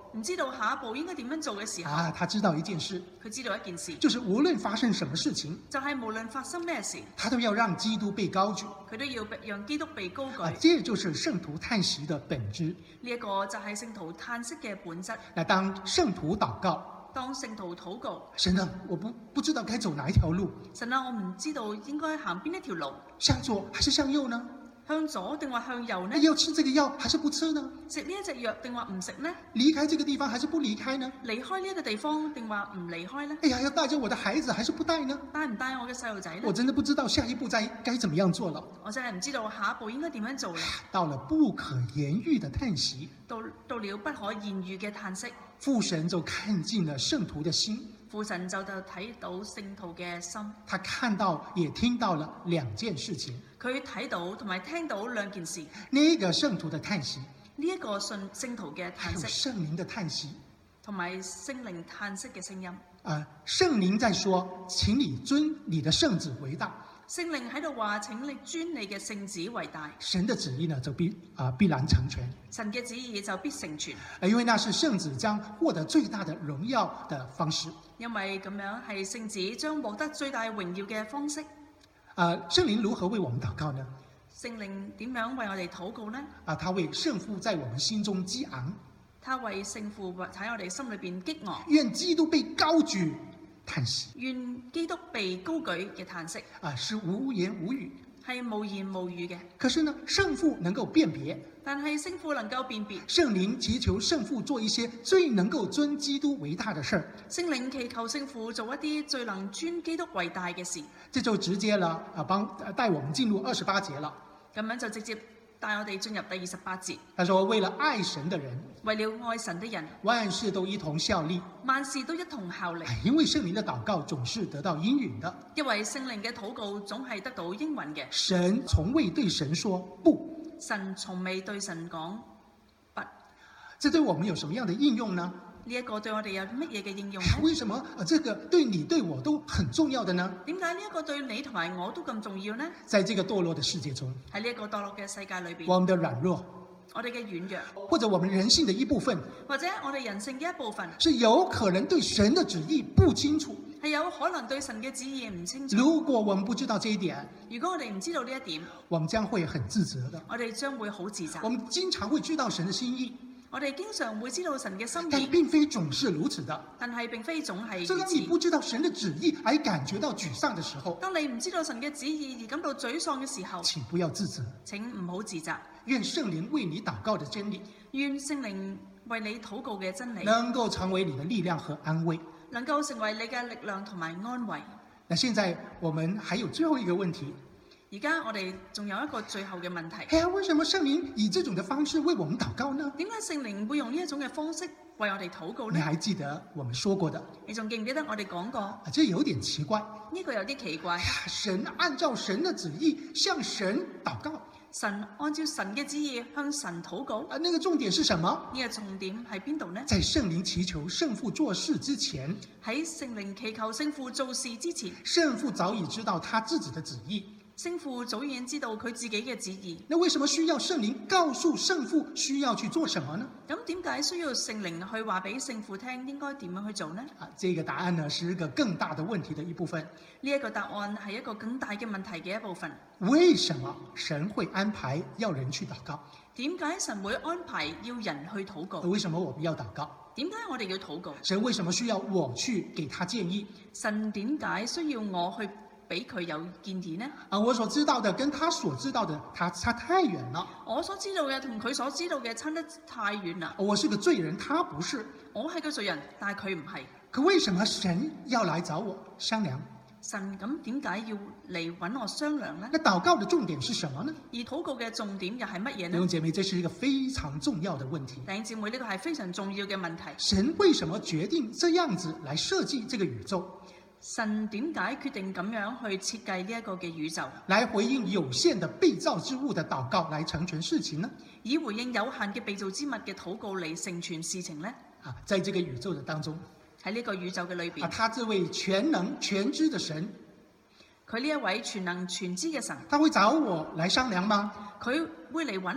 唔知道下一步應該點樣做嘅時候， 啊，他知道一件事， 佢知道一件事， 就是無論發生什麼事情， 就係無論發生咩事， 他都要讓基督被高舉。 佢都要讓基督被高舉。 啊，這就是聖徒嘆息的本質。 呢一個就係聖徒嘆息嘅本質。 那當聖徒禱告， 當聖徒禱告， 神啊，我不不知道該走哪一條路， 神啊，我唔知道應該行邊一條路， 向左還是向右呢？ 向左定話向右呢？ 要吃這個藥還是不吃呢？ 食呢一隻藥定話唔食呢？ 離開這個地方還是不離開呢？ 離開呢一個地方定話唔離開呢？ 哎呀，要帶着我的孩子還是不帶呢？ 帶唔帶我嘅細路仔呢？ 我真的不知道下一步該該怎麼樣做了。 我真係唔知道下一步應該點樣做啦。 到了不可言喻的嘆息， 到到了不可言喻嘅嘆息， 父神就看見了聖徒的心。 父神就就睇到聖徒嘅心， 他看到也聽到了兩件事情。 佢睇到同埋聽到兩件事。 呢個聖徒的嘆息， 呢一個信聖徒嘅嘆息， 聖靈的嘆息， 同埋聖靈嘆息嘅聲音。 啊，聖靈在說：請你尊你的聖子為大。 聖靈喺度話：請你尊你嘅聖子為大。 神的旨意呢，就必啊必然成全。 神嘅旨意就必成全。 因為那是聖子將獲得最大的榮耀的方式。 因為咁樣係聖子將獲得最大榮耀嘅方式。 啊，聖靈如何為我們禱告呢？ 聖靈點樣為我哋禱告呢？ 啊，他為聖父在我們心中激昂。 他為聖父喺我哋心裏邊激昂。 願基督被高舉，嘆息。 願基督被高舉嘅嘆息。 啊，是無言無語， 係無言無語嘅。 可是呢，聖父能夠辨別。 但係聖父能夠辨別。 聖靈祈求聖父做一些最能夠尊基督為大的事。 聖靈祈求聖父做一啲最能尊基督為大嘅事。 這就直接了啊，幫帶我們進入二十八節了。 咁樣就直接帶我哋進入第二十八節。 他說：為了愛神的人， 為了愛神的人， 萬事都一同效力。 萬事都一同效力。 因為聖靈的禱告總是得到應允的。 因為聖靈嘅禱告總係得到應允嘅。 神從未對神說不。 神從未對神講不。 這對我們有什麼樣的應用呢？ 呢一個對我哋有乜嘢嘅應用呢？ 為什麼啊？這個對你對我都很重要的呢？ 點解呢一個對你同埋我都咁重要呢？ 在這個墮落的世界中， 喺呢一個墮落嘅世界裏邊， 我們的軟弱， 我哋嘅軟弱， 或者我們人性的一部分， 或者我哋人性嘅一部分， 是有可能對神的旨意不清楚。 係有可能對神嘅旨意唔清楚。 如果我們不知道這一點， 如果我哋唔知道呢一點， 我們將會很自責的。 我哋將會好自責。 我們經常會知道神的心意， 我哋經常會知道神嘅心意， 但並非總是如此的。 但係並非總係如所以當你不知道神的旨意而感覺到沮喪的時候， 當你唔知道神嘅旨意而感到沮喪嘅時候， 請不要自責， 請唔好自責。 願聖靈為你禱告的真理， 願聖靈為你禱告嘅真理能夠成為你的力量和安慰， 能夠成為你嘅力量同埋安慰。 那現在我們還有最後一個問題。 而家我哋仲有一個最後嘅問題。 哎呀，為什麼聖靈以這種的方式為我們禱告呢？ 點解聖靈會用呢一種嘅方式為我哋禱告呢？ 你還記得我們說過的？ 你仲記唔記得我哋講過？ 啊，這有點奇怪。 呢個有啲奇怪。 神按照神的旨意向神禱告。 神按照神嘅旨意向神禱告。 啊，那個重點是什麼？ 呢個重點喺邊度呢？ 在聖靈祈求聖父做事之前， 喺聖靈祈求聖父做事之前， 聖父早已知道他自己的旨意。 聖父早已經知道佢自己嘅旨意。 那為什麼需要聖靈告訴聖父需要去做什麼呢？ 咁點解需要聖靈去話俾聖父聽應該點樣去做呢？ 啊，這個答案呢是一個更大的問題的一部分。 呢一個答案係一個更大嘅問題嘅一部分。 為什麼神會安排要人去禱告？ 點解神會安排要人去禱告？ 為什麼我們要禱告？ 點解我哋要禱告？ 神為什麼需要我去給他建議？ 神點解需要我去俾佢有建議呢？ 啊，我所知道的跟他所知道的，他差太遠了。 我所知道嘅同佢所知道嘅差得太遠啦。 我是個罪人，他不是。 我係個罪人，但係佢唔係。 可為什麼神要來找我商量？ 神咁點解要嚟揾我商量呢？ 那禱告的重點是什麼呢？ 而禱告嘅重點又係乜嘢呢？ 弟兄姐妹，這是一個非常重要的問題。 弟兄姊妹，呢個係非常重要嘅問題。 神為什麼決定這樣子來設計這個宇宙？ 神點解決定咁樣去設計呢一個嘅宇宙， 來回應有限的被造之物的禱告，來成全事情呢？ 以回應有限嘅被造之物嘅禱告嚟成全事情呢？ 啊，在這個宇宙的當中， 喺呢個宇宙嘅裏邊， 啊，他這位全能全知的神， 佢呢一位全能全知嘅神， 他會找我來商量嗎？ 佢會嚟揾我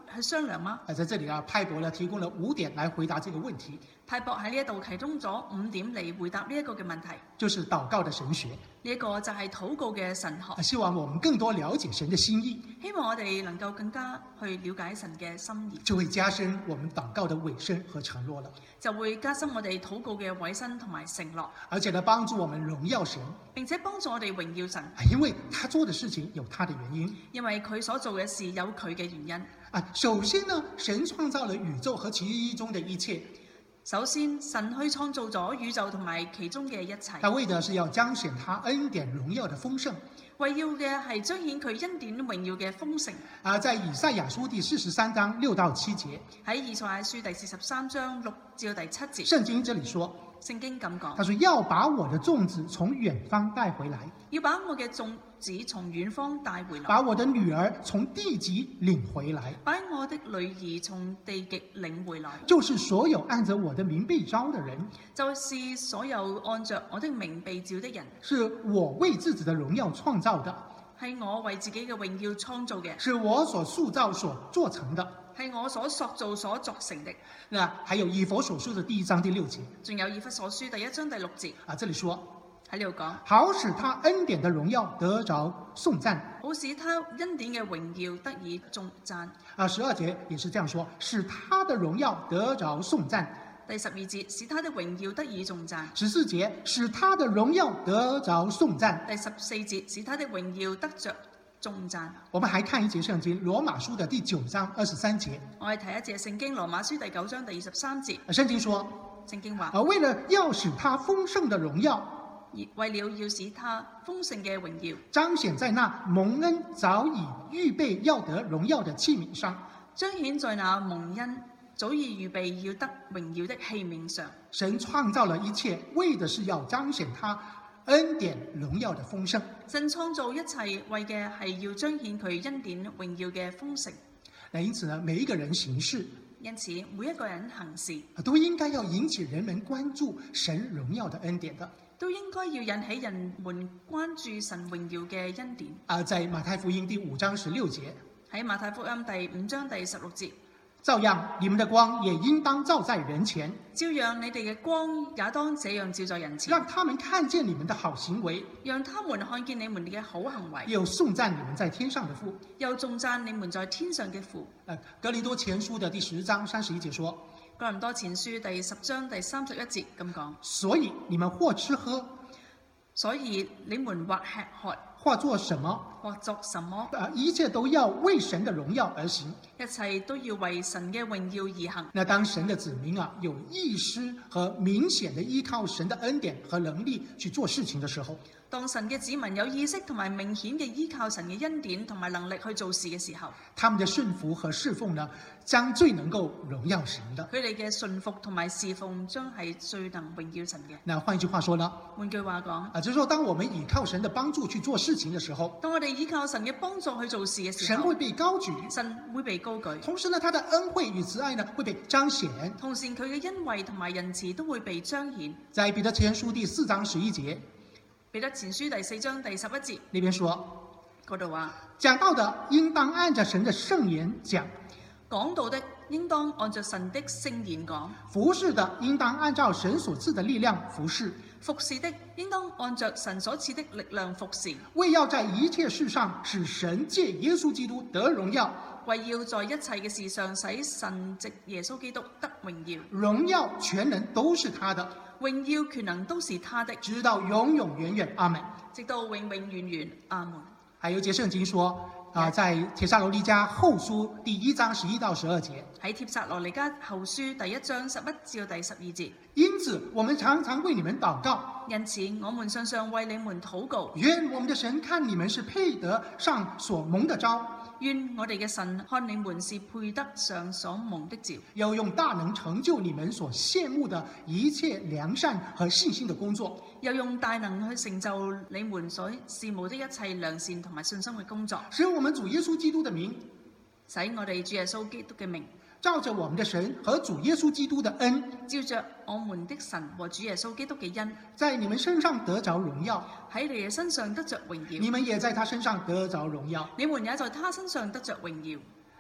去商量嗎？ 啊，在這裡啊，派伯呢提供了五點來回答這個問題。 派伯喺呢一度提供咗五點嚟回答呢一個嘅問題， 就是禱告的神學。 呢一個就係禱告嘅神學。 啊，希望我們更多了解神的心意， 希望我哋能夠更加去了解神嘅心意， 就會加深我們禱告的委身和承諾了。 就會加深我哋禱告嘅委身同埋承諾， 而且呢，幫助我們榮耀神， 並且幫助我哋榮耀神， 因為他做的事情有他的原因。 因為佢所做嘅事有佢嘅原因。 啊，首先呢，神創造了宇宙和其中的一切。 首先，神去創造咗宇宙同埋其中嘅一切。 他為的是要彰顯他恩典榮耀的豐盛。 為要嘅係彰顯佢恩典榮耀嘅豐盛。 啊，在以賽亞書第四十三章六到七節。 喺以賽亞書第四十三章六至到第七節。 聖經這裡說。 聖經咁講， 他說要把我的眾子從遠方帶回來， 要把我嘅眾子從遠方帶回來， 把我的女兒從地極領回來， 把我的女兒從地極領回來， 就是所有按着我的名被召的人， 就是所有按着我的名被召的人， 是我為自己的榮耀創造的， 係我為自己嘅榮耀創造嘅， 是我所塑造所做成的， 係我所塑造所作成的。 那還有以弗所書的第一章第六節， 仲有以弗所書第一章第六節啊，這裡說喺呢度講， 好使他恩典的榮耀得着頌讚， 好使他恩典嘅榮耀得以頌讚。 啊，十二節也是這樣說，使他的榮耀得着頌讚。 第十二節，使他的榮耀得以頌讚。 十四節，使他的榮耀得着頌讚。 第十四節，使他的榮耀得着頌讚。 我們還看一節聖經，羅馬書的第九章二十三節。 我哋睇一節聖經，羅馬書第九章第二十三節。 聖經說， 聖經話， 啊，為了要使他豐盛的榮耀， 為了要使他豐盛嘅榮耀彰顯在那蒙恩早已預備要得榮耀的器皿上， 彰顯在那蒙恩早已預備要得榮耀的器皿上。 神創造了一切，為的是要彰顯他恩典榮耀的豐盛。 神創造一切，為嘅係要彰顯佢恩典榮耀嘅豐盛。 那因此呢，每一個人行事， 因此每一個人行事都應該要引起人們關注神榮耀的恩典的。 都應該要引起人們關注神榮耀嘅恩典。 啊，在馬太福音第五章十六節， 喺馬太福音第五章第十六節， 照樣你們的光也應當照在人前， 照樣你哋嘅光也當這樣照在人前， 讓他們看見你們的好行為， 讓他們看見你們嘅好行為， 又頌讚你們在天上的父， 又頌讚你們在天上嘅父。 呃，哥林多前書的第十章三十一節說， 哥林多前書第十章第三十一節咁講， 所以你們或吃喝， 所以你們或吃喝， 或做什麼， 或作什麼， 呃，一切都要為神的榮耀而行。 一切都要為神嘅榮耀而行。 那當神的子民啊，有意識和明顯的依靠神的恩典和能力去做事情的時候， 當神嘅子民有意識同埋明顯嘅依靠神嘅恩典同埋能力去做事嘅時候， 他們的順服和侍奉呢，將最能夠榮耀神的。 佢哋嘅順服同埋侍奉將係最能榮耀神嘅。 那換一句話說呢， 換句話講， 啊，就是說當我們依靠神的幫助去做事情的時候， 當我哋依靠神嘅幫助去做事嘅時候， 神會被高舉， 神會被高舉。 同時呢，他的恩惠與慈愛呢會被彰顯。 同時佢嘅恩惠同埋仁慈都會被彰顯。 在彼得前書第四章十一節， 彼得前書第四章第十一節那邊說， 嗰度話， 講道的應當按着神的聖言講， 講道的應當按着神的聖言講， 服侍的應當按照神所賜的力量服侍， 服侍的應當按着神所賜的力量服侍， 為要在一切事上使神借耶穌基督得榮耀， 為要在一切嘅事上使神藉耶穌基督得榮耀， 榮耀全能都是他的， 榮耀權能都是他的， 直到永永遠遠。阿門。 直到永永遠遠。阿門。 還有一節聖經說，啊，在帖撒羅尼迦後書第一章十一到十二節， 喺帖撒羅尼迦後書第一章十一至到第十二節。 因此我們常常為你們禱告， 因此我們常常為你們禱告， 願我們的神看你們是配得上所蒙的召， 願我哋嘅神看你們是配得上所蒙的召， 又用大能成就你們所羨慕的一切良善和信心的工作， 又用大能去成就你們所羨慕的一切良善同埋信心嘅工作， 使我們主耶穌基督的名， 使我哋主耶穌基督嘅名， 照着我們的神和主耶穌基督的恩， 照着我們的神和主耶穌基督嘅恩， 在你們身上得着榮耀， 喺你哋身上得着榮耀， 你們也在他身上得着榮耀。 你們也在他身上得着榮耀。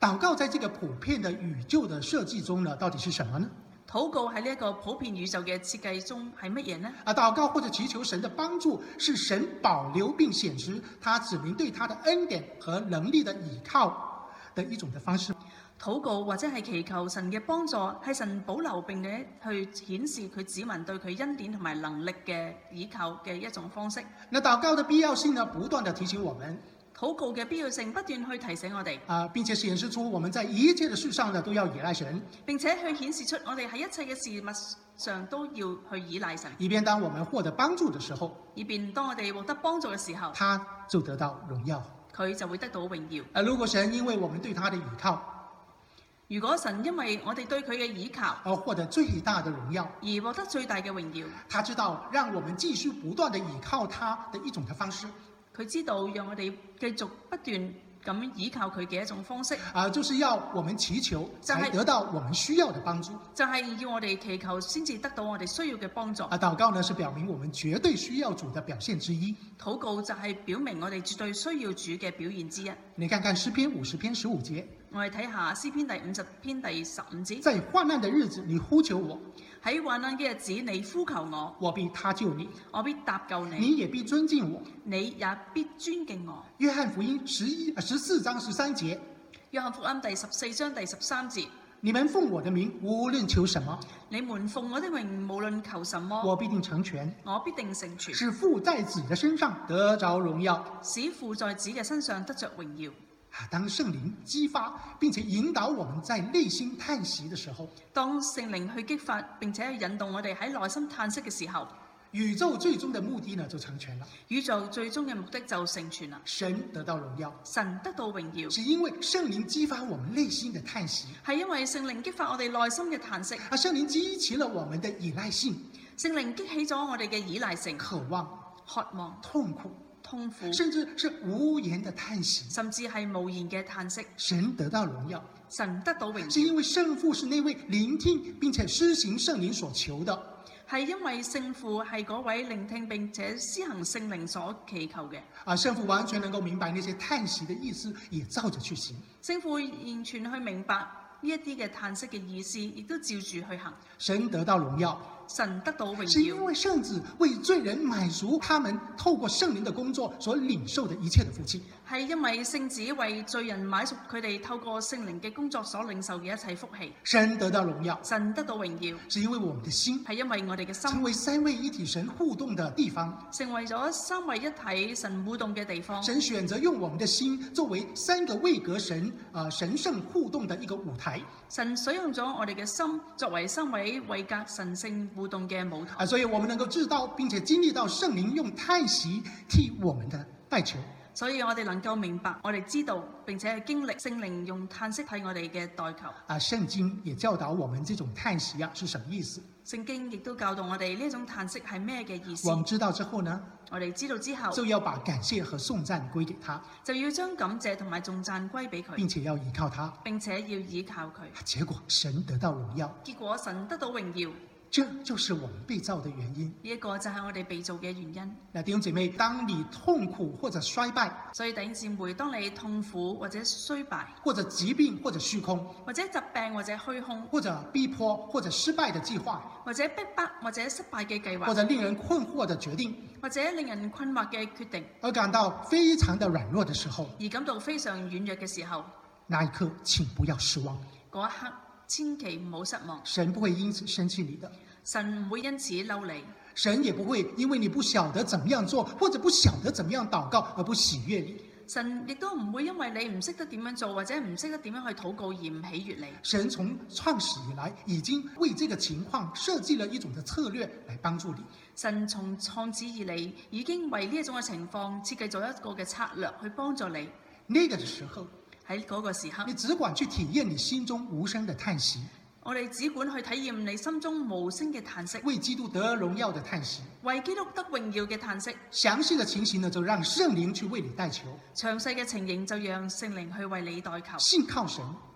祷告在这个普遍的宇宙的设计中呢，到底是什么呢？ 禱告喺呢一個普遍宇宙嘅設計中係乜嘢呢？ 啊，禱告或者祈求神的幫助，是神保留並顯示他子民對他的恩典和能力的倚靠的一種的方式。 禱告或者係祈求神嘅幫助，係神保留並且去顯示佢子民對佢恩典同埋能力嘅倚靠嘅一種方式。 那禱告的必要性呢，不斷地提醒我們。 禱告嘅必要性不斷去提醒我哋， 啊，並且顯示出我們在一切的事上呢都要依賴神， 並且去顯示出我哋喺一切嘅事物上都要去依賴神， 以便當我們獲得幫助的時候， 以便當我哋獲得幫助嘅時候， 他就得到榮耀， 佢就會得到榮耀。 啊，如果神因為我們對他的倚靠， 如果神因為我哋對佢嘅倚靠而獲得最大的榮耀， 而獲得最大嘅榮耀， 他知道讓我們繼續不斷地倚靠他的一種的方式。 佢知道讓我哋繼續不斷咁依靠佢嘅一種方式， 啊，就是要我們祈求，才得到我們需要的幫助。 就係、是、要我哋祈求先至得到我哋需要嘅幫助。 啊，禱告呢是表明我們絕對需要主的表現之一。 禱告就係表明我哋絕對需要主嘅表現之一。 你看看詩篇五十篇十五節， 我哋睇下詩篇第五十篇第十五節。 在患難的日子，你呼求我。 喺患難嘅日子，你呼求我， 我必他救你， 我必搭救你， 你也必尊敬我， 你也必尊敬我。 約翰福音十一十四章十三節， 約翰福音第十四章第十三節， 你們奉我的名無論求什麼， 你們奉我的名無論求什麼， 我必定成全， 我必定成全， 使父在子的身上得着榮耀， 使父在子嘅身上得着榮耀。 啊，當聖靈激發並且引導我們在內心嘆息的時候， 當聖靈去激發並且引導我哋喺內心嘆息嘅時候， 宇宙最終的目的呢就成全了， 宇宙最終嘅目的就成全啦。 神得到榮耀， 神得到榮耀， 是因為聖靈激發我們內心的嘆息， 係因為聖靈激發我哋內心嘅嘆息。 啊，聖靈激起了我們的依賴性， 聖靈激起咗我哋嘅依賴性、 渴望、 渴望、 痛苦、 痛苦， 甚至是無言的嘆息， 甚至係無言嘅嘆息。 神得到榮耀， 神得到榮耀， 是因為聖父是那位聆聽並且施行聖靈所求的， 係因為聖父係嗰位聆聽並且施行聖靈所祈求嘅。 啊，聖父完全能夠明白那些嘆息的意思，也照着去行。 聖父完全去明白呢一啲嘅嘆息嘅意思，亦都照住去行。 神得到榮耀， 神得到榮耀， 是因為聖子為罪人買贖他們透過聖靈的工作所領受的一切的福氣。 係因為聖子為罪人買贖佢哋透過聖靈嘅工作所領受嘅一切福氣。 神得到榮耀， 神得到榮耀， 是因為我們的心係因為我哋嘅心成為三位一體神互動的地方， 成為咗三位一體神互動嘅地方。 神選擇用我們的心作為三個位格神啊、呃、神聖互動的一個舞台。 神使用咗我哋嘅心作為三位位格神聖互動嘅舞台。 啊，所以我們能夠知道並且經歷到聖靈用嘆息替我們的代求。 所以我哋能夠明白，我哋知道並且係經歷聖靈用嘆息替我哋嘅代求。 啊，聖經也教導我們這種嘆息啊是什麼意思。 聖經亦都教導我哋呢種嘆息係咩嘅意思。 我們知道之後呢， 我哋知道之後就要把感謝和頌讚歸給他， 就要將感謝同埋頌讚歸俾佢， 並且要依靠他， 並且要依靠佢。 結果神得到榮耀， 結果神得到榮耀。 這就是我們被造的原因。 呢一個就係我哋被造嘅原因。 那弟兄姐妹，當你痛苦或者衰敗， 所以弟兄姊妹，當你痛苦或者衰敗， 或者疾病或者虛空， 或者疾病或者虛空， 或者逼迫或者失敗的計劃， 或者逼迫或者失敗嘅計劃， 或者令人困惑的決定， 或者令人困惑嘅決定， 而感到非常的軟弱的時候， 而感到非常軟弱嘅時候， 那一刻請不要失望。 嗰一刻千祈唔好失望。 神不會因此生氣你的。 神唔會因此嬲你， 神也不會因為你不曉得怎麼樣做，或者不曉得怎麼樣禱告而不喜悅你。 神亦都唔會因為你唔識得點樣做，或者唔識得點樣去禱告而唔喜悅你。 神從創始以來已經為這個情況設計了一種的策略來幫助你。 神從創始以嚟已經為呢一種嘅情況設計咗一個嘅策略去幫助你。 那個時候， 喺嗰個時刻， 你只管去體驗你心中無聲的嘆息。 我哋只管去體驗你心中無聲嘅嘆息， 為基督得榮耀的嘆息， 為基督得榮耀嘅嘆息。 詳細的情形呢，就讓聖靈去為你代求。 詳細嘅情形就讓聖靈去為你代求。 信靠神，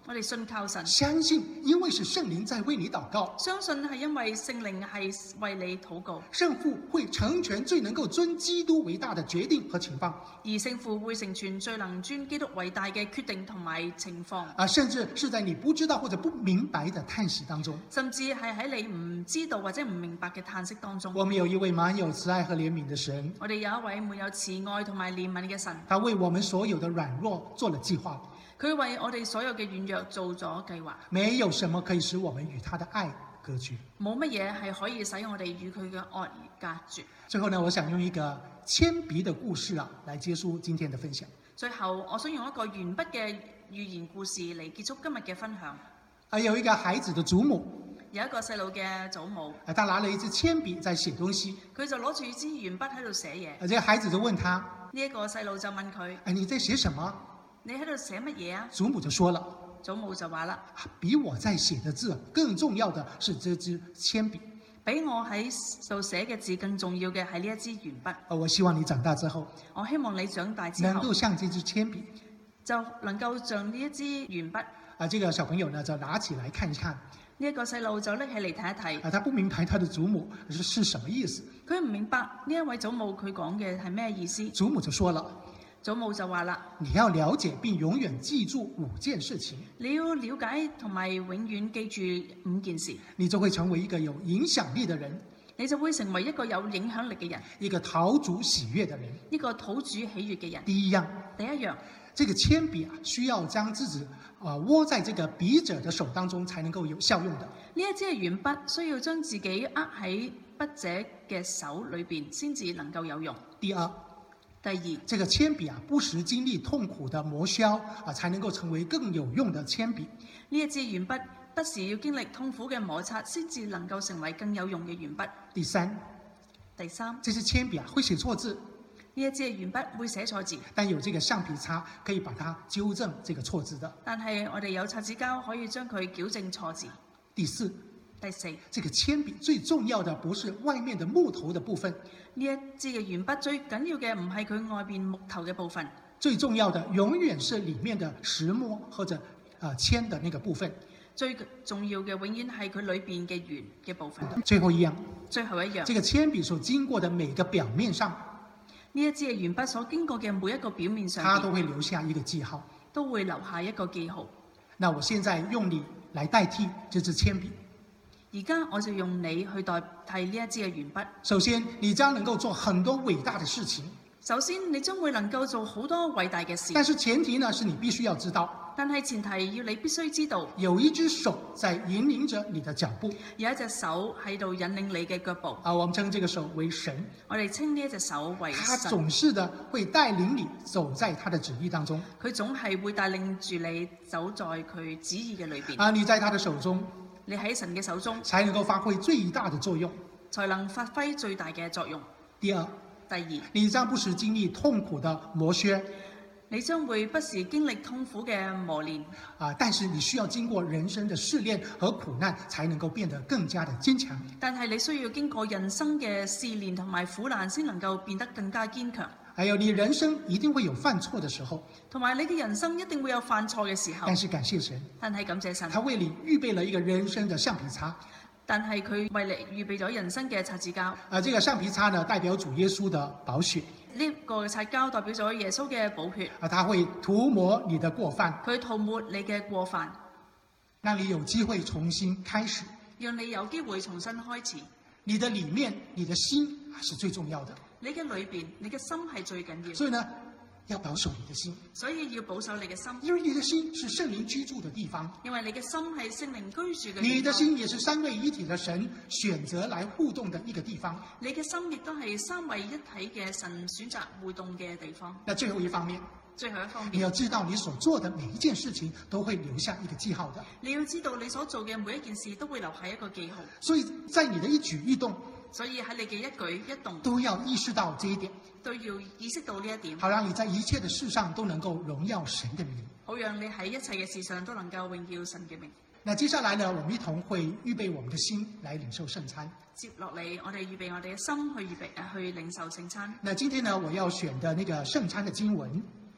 我哋信靠神， 相信因為是聖靈在為你禱告， 相信係因為聖靈係為你禱告， 聖父會成全最能夠尊基督為大的決定和情況， 而聖父會成全最能尊基督為大嘅決定同埋情況， 啊，甚至是在你不知道或者不明白的嘆息當中， 甚至係喺你唔知道或者唔明白嘅嘆息當中。 我們有一位滿有慈愛和憐憫的神， 我哋有一位滿有慈愛同埋憐憫嘅神， 他為我們所有的軟弱做了計劃。 佢為我哋所有嘅軟弱做咗計劃， 沒有什麼可以使我們與他的愛隔絕。 冇乜嘢係可以使我哋與佢嘅愛隔絕。 最後呢，我想用一個鉛筆的故事啊，來結束今天的分享。 最後，我想用一個鉛筆嘅寓言故事嚟結束今日嘅分享。 啊，有一個孩子的祖母， 有一個細路嘅祖母， 啊，他拿了一支鉛筆在寫東西。 佢就攞住支鉛筆喺度寫嘢。 啊，這個孩子就問他： 呢一個細路就問佢： 哎，你在寫什麼？ 你喺度寫乜嘢啊？ 祖母就說了： 祖母就話啦： 比我在寫的字更重要的是這支鉛筆。 比我喺度寫嘅字更重要嘅係呢一支鉛筆。 啊，我希望你長大之後， 我希望你長大之後能夠像這支鉛筆， 就能夠像呢一支鉛筆。 啊，這個小朋友呢就拿起來看一看。 呢一個細路就拎起嚟睇一睇。 啊，他不明白他的祖母是是什麼意思。 佢唔明白呢一位祖母佢講嘅係咩意思。 祖母就說了。 祖母就話啦： 你要了解並永遠記住五件事情。 你要了解同埋永遠記住五件事， 你就會成為一個有影響力的人。 你就會成為一個有影響力嘅人， 一個討主喜悅的人， 一個討主喜悅嘅人。 第一樣， 第一樣， 這個鉛筆啊，需要將自己啊握在這個筆者的手當中，才能夠有效用的。 呢一支鉛筆需要將自己握喺筆者嘅手裏邊，先至能夠有用。 第二。 第二， 這個鉛筆啊，不時經歷痛苦的磨削啊，才能夠成為更有用的鉛筆。 呢一支鉛筆不時要經歷痛苦嘅摩擦，先至能夠成為更有用嘅鉛筆。 第三， 第三， 這支鉛筆啊會寫錯字。 呢一支鉛筆會寫錯字， 但有這個橡皮擦可以把它糾正這個錯字的。 但係我哋有擦紙膠可以將佢矯正錯字。 第四。 第四， 這個鉛筆最重要的不是外面的木頭的部分， 呢一支嘅鉛筆最緊要嘅唔係佢外邊木頭嘅部分， 最重要的永遠是裡面的石墨或者啊鉛的那個部分。 最重要嘅永遠係佢裏邊嘅鉛嘅部分。 最後一樣， 最後一樣， 這個鉛筆所經過的每個表面上， 呢一支嘅鉛筆所經過嘅每一個表面上， 它都會留下一個記號， 都會留下一個記號。 那我現在用你來代替這支鉛筆。 而家我就用你去代替呢一支嘅鉛筆。 首先，你將能夠做很多偉大的事情。 首先，你將會能夠做好多偉大嘅事。 但是前提呢，是你必須要知道。 但係前提要你必須知道， 有一隻手在引領着你的腳步。 有一隻手喺度引領你嘅腳步。 啊，我們稱這個手為神。我哋稱呢一隻手為神。 他總是的會帶領你走在他的旨意當中。 佢總係會帶領住你走在佢旨意嘅裏邊。 啊，你在他的手中。 你喺神嘅手中， 才能夠發揮最大的作用， 才能發揮最大嘅作用。 第二， 第二， 你將不時經歷痛苦的磨削， 你將會不時經歷痛苦嘅磨練。 啊，但是你需要經過人生的試煉和苦難，才能夠變得更加的堅強。 但係你需要經過人生嘅試煉同埋苦難，先能夠變得更加堅強。 還有你人生一定會有犯錯的時候， 同埋你嘅人生一定會有犯錯嘅時候。 但是感謝神， 但係感謝神， 他為你預備了一個人生的橡皮擦。 但係佢為你預備咗人生嘅擦紙膠。 啊，這個橡皮擦呢，代表主耶穌的寶血。 呢個擦膠代表咗耶穌嘅寶血。 啊，他會塗抹你的過犯。 佢塗抹你嘅過犯， 讓你有機會重新開始。 讓你有機會重新開始。 你的裡面，你的心是最重要的。 你嘅裏邊，你嘅心係最緊要。 所以呢，要保守你的心。 所以要保守你嘅心。 因為你的心是聖靈居住的地方。 因為你嘅心係聖靈居住嘅地方。 你的心也是三位一體的神選擇來互動的一個地方。 你嘅心亦都係三位一體嘅神選擇互動嘅地方。 那最後一方面。 最後一方面， 你要知道你所做的每一件事情都會留下一個記號的。 你要知道你所做嘅每一件事都會留下一個記號。 所以在你的一舉一動， 所以喺你嘅一舉一動都要意識到這一點， 都要意識到呢一點， 好讓你在一切的事上都能夠榮耀神的名。 好讓你喺一切嘅事上都能夠榮耀神嘅名。 那接下來呢，我們一同會預備我們的心來領受聖餐。 接落嚟，我哋預備我哋嘅心去預備去領受聖餐。 那今天呢，我要選的那個聖餐的經文。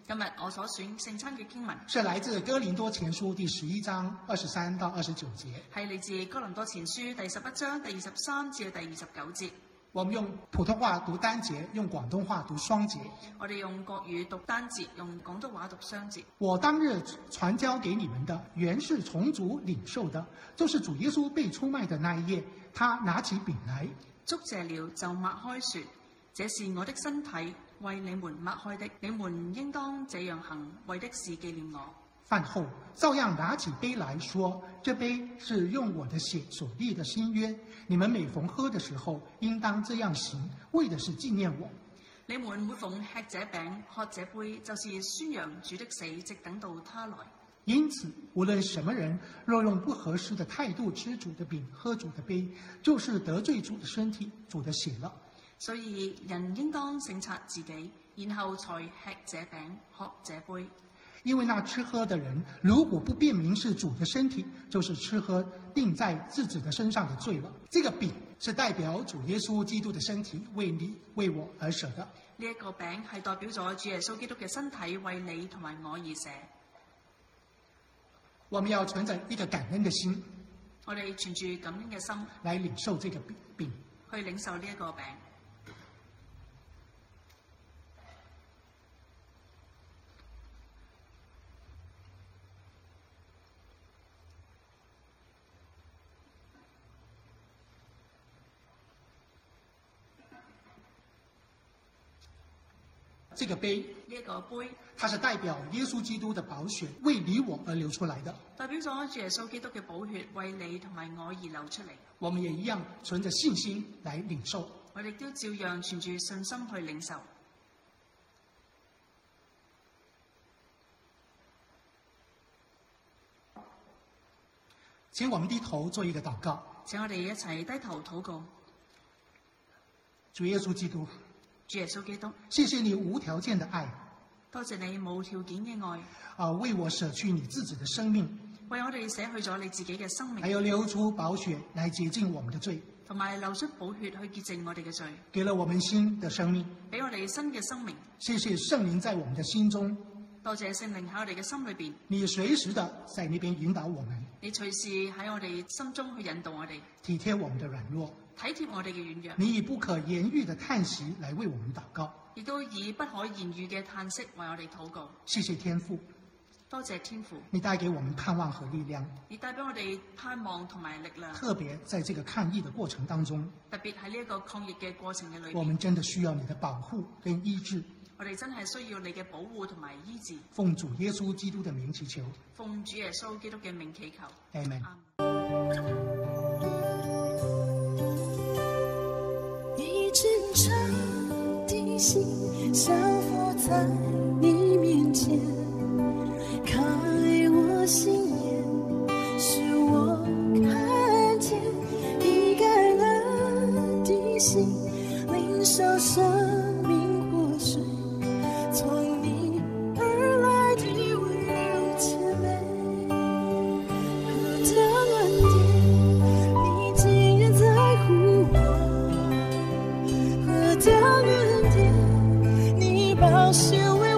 今日我所選聖餐嘅經文是來自哥林多前書第十一章二十三到二十九節， 係嚟自哥林多前書第十一章第二十三至第二十九節。 我們用普通話讀單節，用廣東話讀雙節。 我哋用國語讀單節，用廣東話讀雙節。 我當日傳交給你們的，原是從主領受的，就是主耶穌被出賣的那一夜，他拿起餅來， 祝謝了，就擘開說：這是我的身體，為你們擘開的，你們應當這樣行，為的是紀念我。 飯後照樣拿起杯來說：這杯是用我的血所立的新約，你們每逢喝的時候，應當這樣行，為的是紀念我。 你們每逢吃這餅、喝這杯，就是宣揚主的死，直等到他來。 因此，無論什麼人，若用不合適的態度吃主的餅、喝主的杯，就是得罪主的身體、主的血了。 所以人應當省察自己，然後才吃這餅、喝這杯。 因為那吃喝的人，如果不辨明是主的身體，就是吃喝定在自己的身上的罪了。這個餅是代表主耶穌基督的身體，為你為我而捨的。 呢一個餅係代表咗主耶穌基督嘅身體，為你同埋我而捨。 我們要存着一個感恩的心， 我哋存住感恩嘅心來領受這個餅， 去領受呢一個餅。 這個杯， 呢一個杯， 它是代表耶穌基督的寶血為你我而流出來的， 代表咗主耶穌基督嘅寶血為你同埋我而流出嚟。 我們也一樣存着信心來領受。 我哋都照樣存住信心去領受。 請我們低頭做一個禱告。 請我哋一齊低頭禱告。 主耶穌基督， 主耶穌基督， 謝謝你無條件的愛， 多謝你無條件嘅愛， 啊，為我捨去你自己的生命， 為我哋捨去咗你自己嘅生命， 還有流出寶血來潔淨我們的罪， 同埋流出寶血去潔淨我哋嘅罪， 給了我們新的生命， 俾我哋新嘅生命。 謝謝聖靈在我們的心中， 多謝聖靈喺我哋嘅心裏邊， 你隨時的在那邊引導我們， 你隨時喺我哋心中去引導我哋， 體貼我們的軟弱， 體貼我哋嘅軟弱。 你以不可言喻的嘆息來為我們禱告， 亦都以不可言喻嘅嘆息為我哋禱告。 謝謝天父， 多謝天父， 你帶給我們盼望和力量， 你帶俾我哋盼望同埋力量。 特別在這個抗疫的過程當中， 特別喺呢一個抗疫嘅過程嘅裏我邊， 們真的需要你的保護跟醫治。 我哋真係需要你嘅保護同埋醫治。 奉主耶穌基督的名祈求， 奉主耶穌基督嘅名祈求。 阿們。 一真誠的心降服在你面前，開我心眼，使我看見一乾冷的心，領受生命活水，從你而來的溫柔謙卑，何等恩典，你竟然在乎我，何等恩典，你寶血為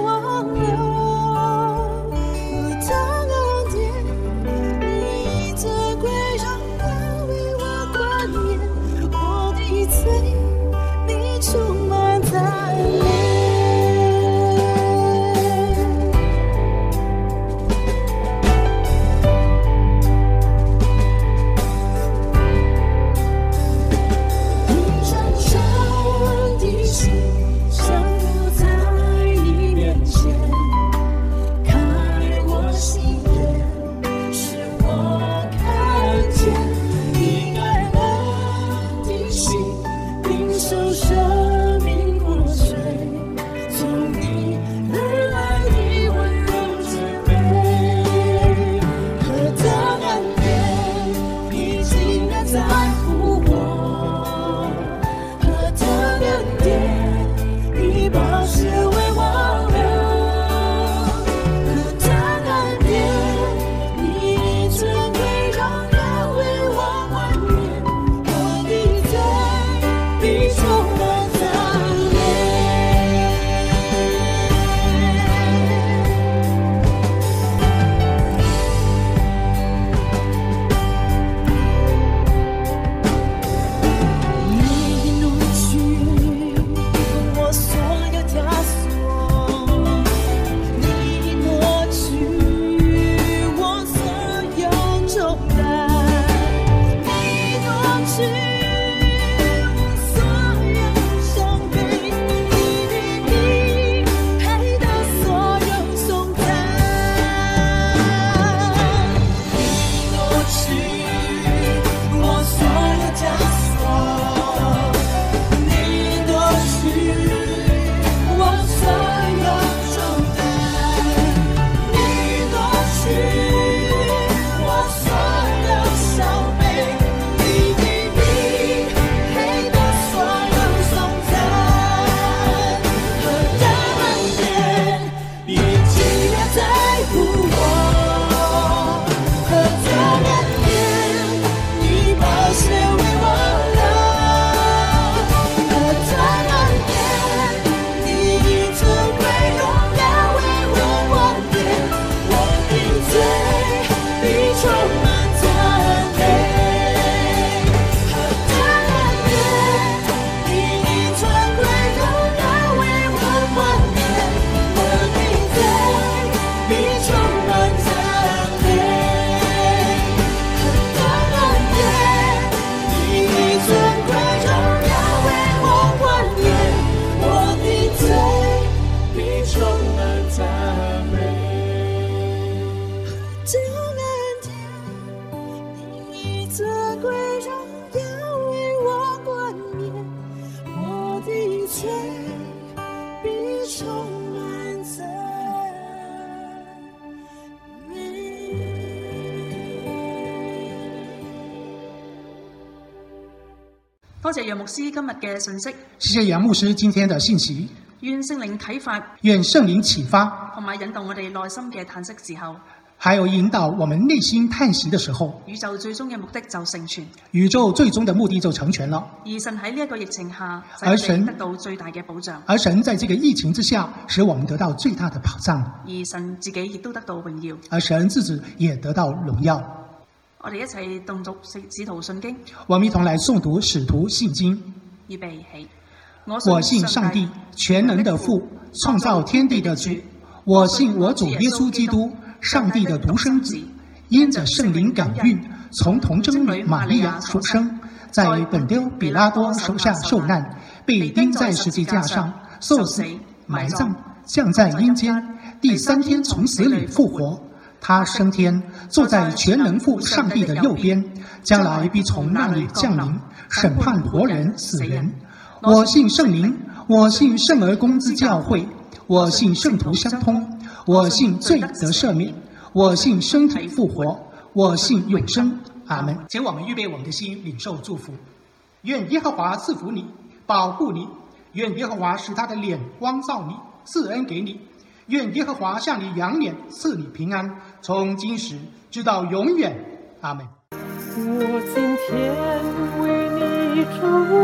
多謝楊牧師今日嘅信息， 谢谢杨牧师今天的信息， 願聖靈啟發愿圣灵启发， 同埋引導我哋內心嘅嘆息時候， 还有引导我们内心叹息的时候， 宇宙最終嘅目的就成全。 宇宙最终的目的就成全了。 而神喺呢一個疫情下，使而神我哋得到最大嘅保障， 而神在这个疫情之下，使我们得到最大的保障， 而神自己亦都得到榮耀。 而神自己也得到荣耀。 我哋一齊動讀使徒信經， 我们一同来诵读《使徒信经》。 預備起。 我信上帝全能的父，创造天地的主。我信我主耶稣基督，上帝的独生子，因着圣灵感孕，从童贞女玛利亚所生，在本丢比拉多手下受难，被钉在十字架上，受死、埋葬，降在阴间，第三天从死里复活。他升天，坐在全能父上帝的右边，将来必从那里降临，审判活人死人。我信圣灵，我信圣而公之教会，我信圣徒相通，我信罪得赦免，我信身体复活，我信永生。阿门。请我们预备我们的心，领受祝福。愿耶和华赐福你，保护你；愿耶和华使他的脸光照你，赐恩给你；愿耶和华向你扬脸，赐你平安，从今时直到永远。阿门。 我今天为你祝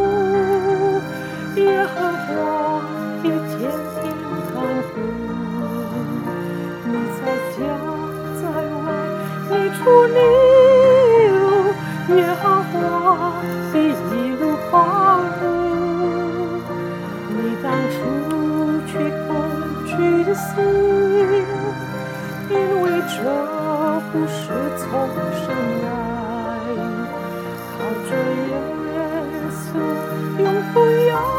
福，耶和华也天天看顾。你在家在外，你出你入，耶和华必一路保护。你当初去恐惧心，因为这不是从神来，靠着耶稣永不要